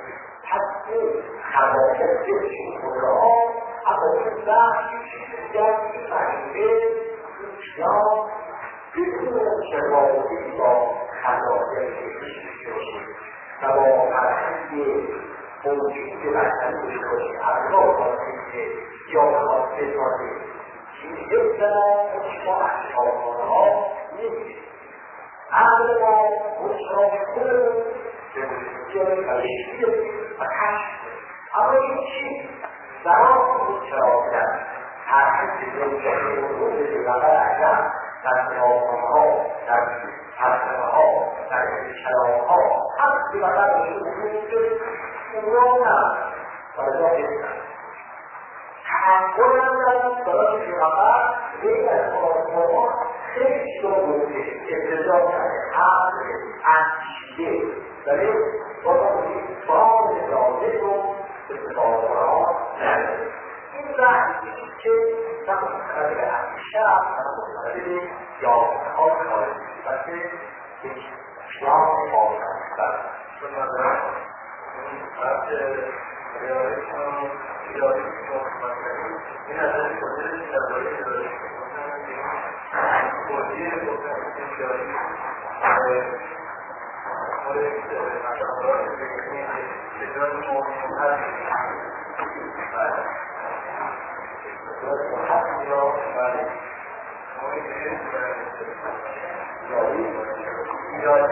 Speaker 1: حتی خواهد بسید را اما این بحثی چیز جدی فهمیده یا بدون شباهی با خواهد بسید و با فرهنگ موجود که بشن بوده باشی افراد خواهده یا خواسته کنه که یک زمان مشما اشتابانه ها نیست اما ما مشما کنه به مشکل کلیشی و کشف اما این چی؟ زمان بود شرابیدن فرهنگ زندگی مورد جلال اکرم در سرابانه ها در حرفه ها در شراب ها هستی و در مشکل اونا فرضا بستن تحقل هم دارد برای پیغمبر یک از آسمان خیلی شما بوده ابتدا کرده حمل اندیشیده ولی بازا بودید فام لازم رو استفاده را نداره این بحثی که نمون متقدر اندیشه هم نمون متقدر یافته ها خواهد بسته یک پیام آسان بسته چون من وقت ریاضیشون ریاضیشون این از این کنید در باید داشت بودی بودن ریاضی مورد مشاهدات بگیرین که جای موضوع هست هست یا مورد ریاضی ریاضی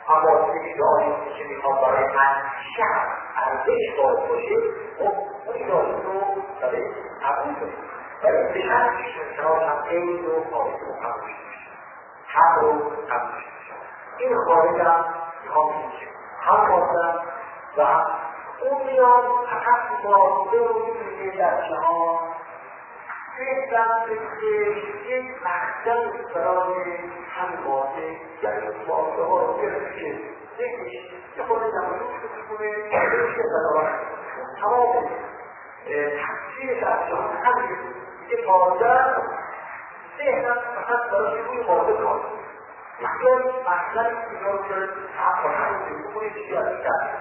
Speaker 1: اما دیگرانی که میخواد برای من شهر ارزش باید باشه خب اون داریم رو برای قبول کنیم ولی به شرط شراط هم این رو خارج رو قبول میشه هم رو قبول میشه این خارج هم میخوام میشه هم خواستم و اون میان فقط مراقبه رو میبینه در جهان فکرم که یک مقصد برای هم واضح یعنی واضح ها رو گرفت که یکیش یه خود نمایش رو بکنه یکیش بدارد تمام تفسیر در جهان همین یه مادر ذهنم فقط برای روی واضح کار یک مقصدی اینا رو داره هم با همین بکنه چیزی از این کرد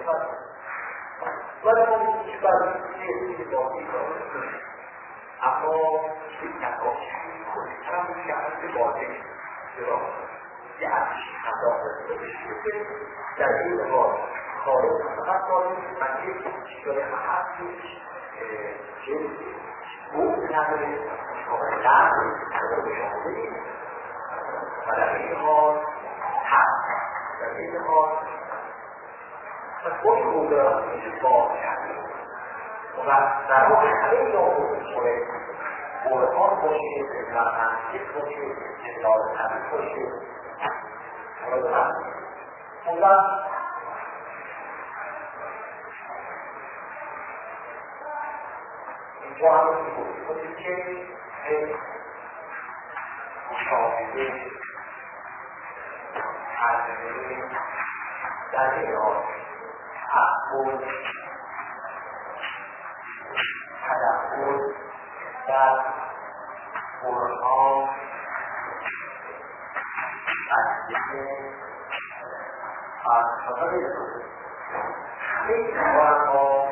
Speaker 1: ولی ما میگه برای یه چیزی باقی کار اما یک نقاشی کنیتر هم شهرت واضح چرا؟ یه عرشی خدا داشته بشه در این حال خارج فقط داریم من یک چیزای محبتش که بود نداره مشابه درد نداره مشابه و در این حال هست در این حال و خود بوده میشه باز کرده و در واقع همه نامون میشه قرآن باشه در منطق باشه جلال طبیع باشه حالا دارم اونگاه اینجا هم میگوید کنید که مشاهده تجربه در ایران عقل تدخل در قرآن بسته از خطا بیرون همه کار ها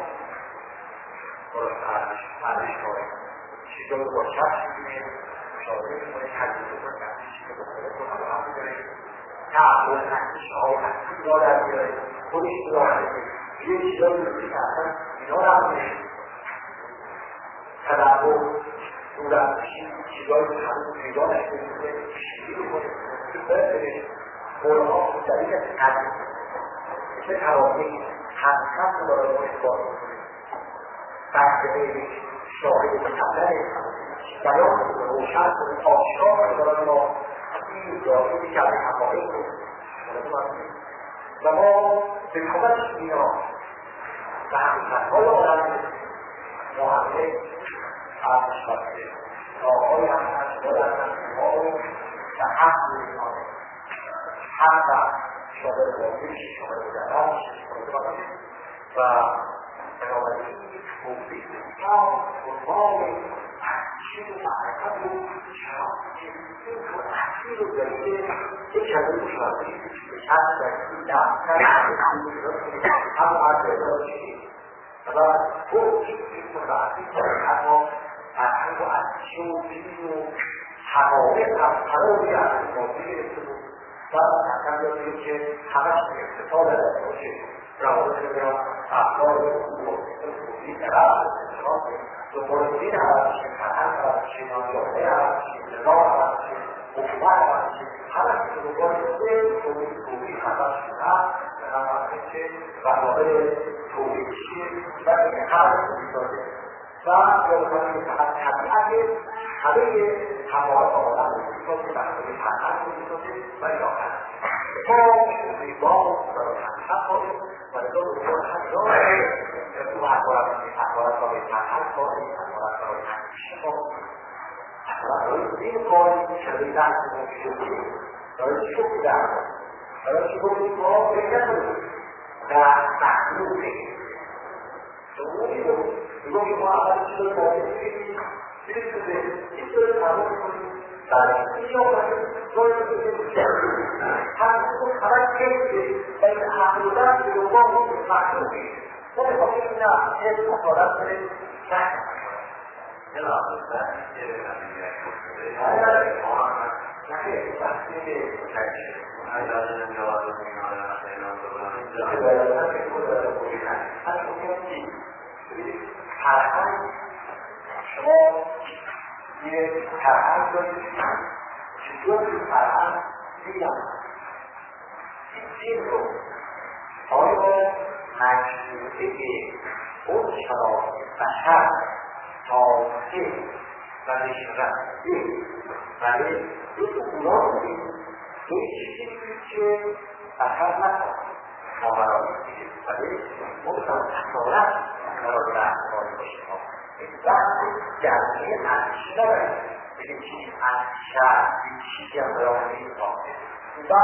Speaker 1: برای پرش کنه چیزا رو با شخص میکنه مشاهده میکنه تجربه کنه نفسیشی که بخوره کنه رو هم داره تعقل نفسیشه ها و نفسی را در بیاره خودش را هسته یه چیزا رو بسید که اصلا اینا رو هم میشه تدخل دورم بشید چیزایی که همون پیدا نشده میکنه شیری رو کنه که باید بره قرآن مستقیل از قدیم مثل ترامی همکم رو برای باید باید کنه بحثه شاهد مطلعه بیان کنه روشن کنه آشکار کنه برای ما این جاهدی که از حقایق رو و ما به کمک اینا و حقیقت‌های آدم ما همه حرفش بسته راه‌های هم هست باید از ما رو به حق می‌کنه حق و شاید واضح شاید جرام شاید و بنابراین توفیق اسلام فرمان تحصیل و معرفت و شرایط و تحصیل و دلیل یک کلمه مشاهده به شخص در این دفتر هم عرض اداره شدید و توفیق متعدی دارد اما فرهنگ و اندیشه و دین و حقایق هم قراری از ماضی گرفته بود و حقیقت داریم که همش به اقتصاد داشته باشه روابط بین افراد و توضیح طرف انتخاب دنبال دین عوض میشه فرهنگ عوض میشه جامعه عوض میشه نظام عوض میشه حکومت عوض میشه همش که دنبال توضیح عوض شده و هم که روابط توضیحی و انتخاب می‌سازه و یادگاری فقط طبیعت همه حوادث آدم رو می‌سازه و همه فرهنگ رو می‌سازه و الاخر ما زیبا برای حقیقت کنیم و لذا دنبال همین‌ها تو حقایق حقایق برای فرهنگ کنیم حقایق برای اندیشه کنیم حقایق برای دین کنیم شبیه بحث شکلی برای شکل در برای شکلی ما بهتر کنیم و محلول بگیم جمهوری رو میگم که ما اول چیز رو باید بگیم بگیم که این طور تمام کنیم برای اینجا باید باید بگیم هم اون خبر که این حقیقت به دنبال این محلول بگیم ما میخواهیم این نه حس مطالب کنیم شک نه فرهنگ شما یک فرهنگ دارید چطور این فرهنگ دیگم این رو آیا مجموعه اون شرایط بشر تازه و نشرفته برای دو اونا بودیم این چیزی بود که بشر نکنم ماورایی دیگه برای مطمئن اصالت قرار رفتاری باشیم این وقتی جمعی اندیشه نداریم بگیم چیزی اندیشه چیزی هم برای این ساخته و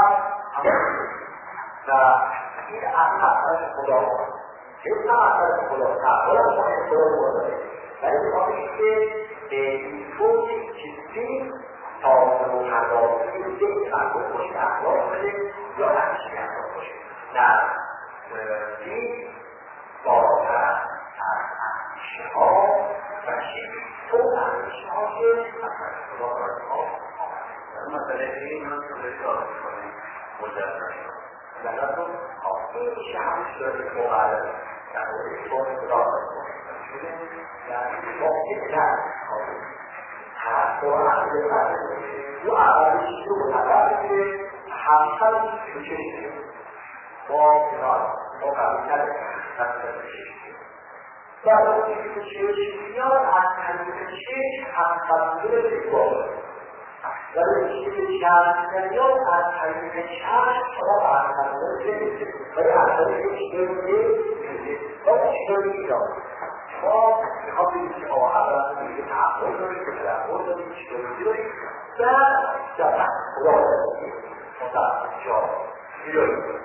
Speaker 1: و این اصلا خدا این اصلا خدا تحوال ما این خدا بوداره ولی میخواهیم که به این فوقی چیزی تازه و مدارسی یک مردم باشه اخلاق بده یا اندیشه اخلاق باشه در این بالاتر از اندیشه ها و شکل فوق اندیشه ها که اصلا خدا برای ما آمد مثلا این من سوزش دارم کنیم مجرد لذا این شخص داره مقرر در مورد شما خدا شده در واقع نه حتی اصل فرده دو اولش دو اولش که همسر بچه با کنار با قبول کرده همسر بچه بعد از اینکه چه میاد از طریق چه همسر بچه و به چیزی چند میلیون از طریق چند شما برنامه بزنید ولی از طریق چیزی با چیزی ایران شما میخواد بگید که آقا اول میگه تعقل دارید که تلقل دارید چیزی دارید و در خدا دارید در جا بیارید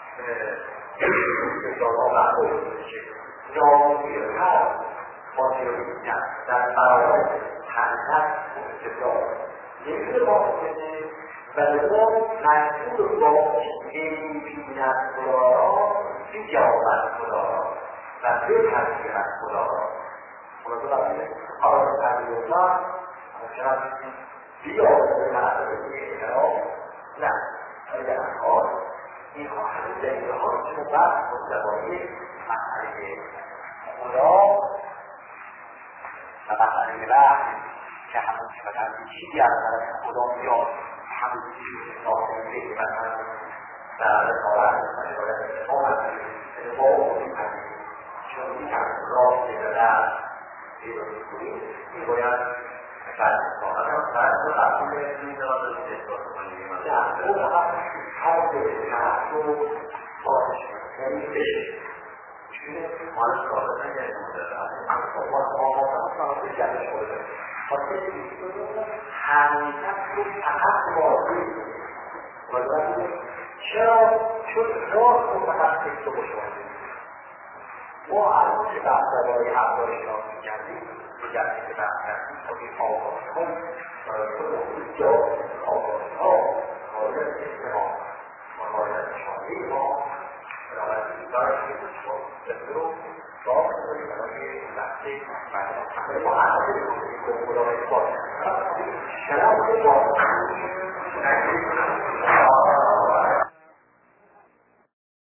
Speaker 1: اجازه برخور بشه نامیه هر خاطره در برای تنظر مستدار یکی باقیده و لذا مجبور با نمیبیند خدا را بیجابد خدا را و بپذیرد خدا را خلاصه برای آرام تغییرات ممکن است بیابد به معرفه اعتراف نه ولی در حال این همه ها که بعد مستقامی مسئله خدا و مسئله رحم که همون که مثلا چیزی از طرف خدا میاد همون چیزی که ناخونده مثلا در رسالت مثلا باید اتفاق هستید اتفاق کنید هستید چون این هم راه دیگر پیدا میکنید این باید فرد کنید فرد رو قبول این دارد رو احساس کنید نه اون هم هر به محصول خواهش یعنی بشه چون مالش کارده نگه مدرده اما آقا به جمعش خورده خاطر حقیقت رو فقط واضح ولی چرا؟ چون راست رو فقط فکر رو شما ما الان که بحث درباره افکار شناسی می‌کردیم بگردیم که بحث کردیم تا این آگاهی‌ها خود اینجا آگاهی‌ها مورد استماع و مورد نشانه ما بنابراین برای اینکه شما رو باید کنید برای این بحث مردم ما اصلا بکنید که خدا باید باید شناخت باید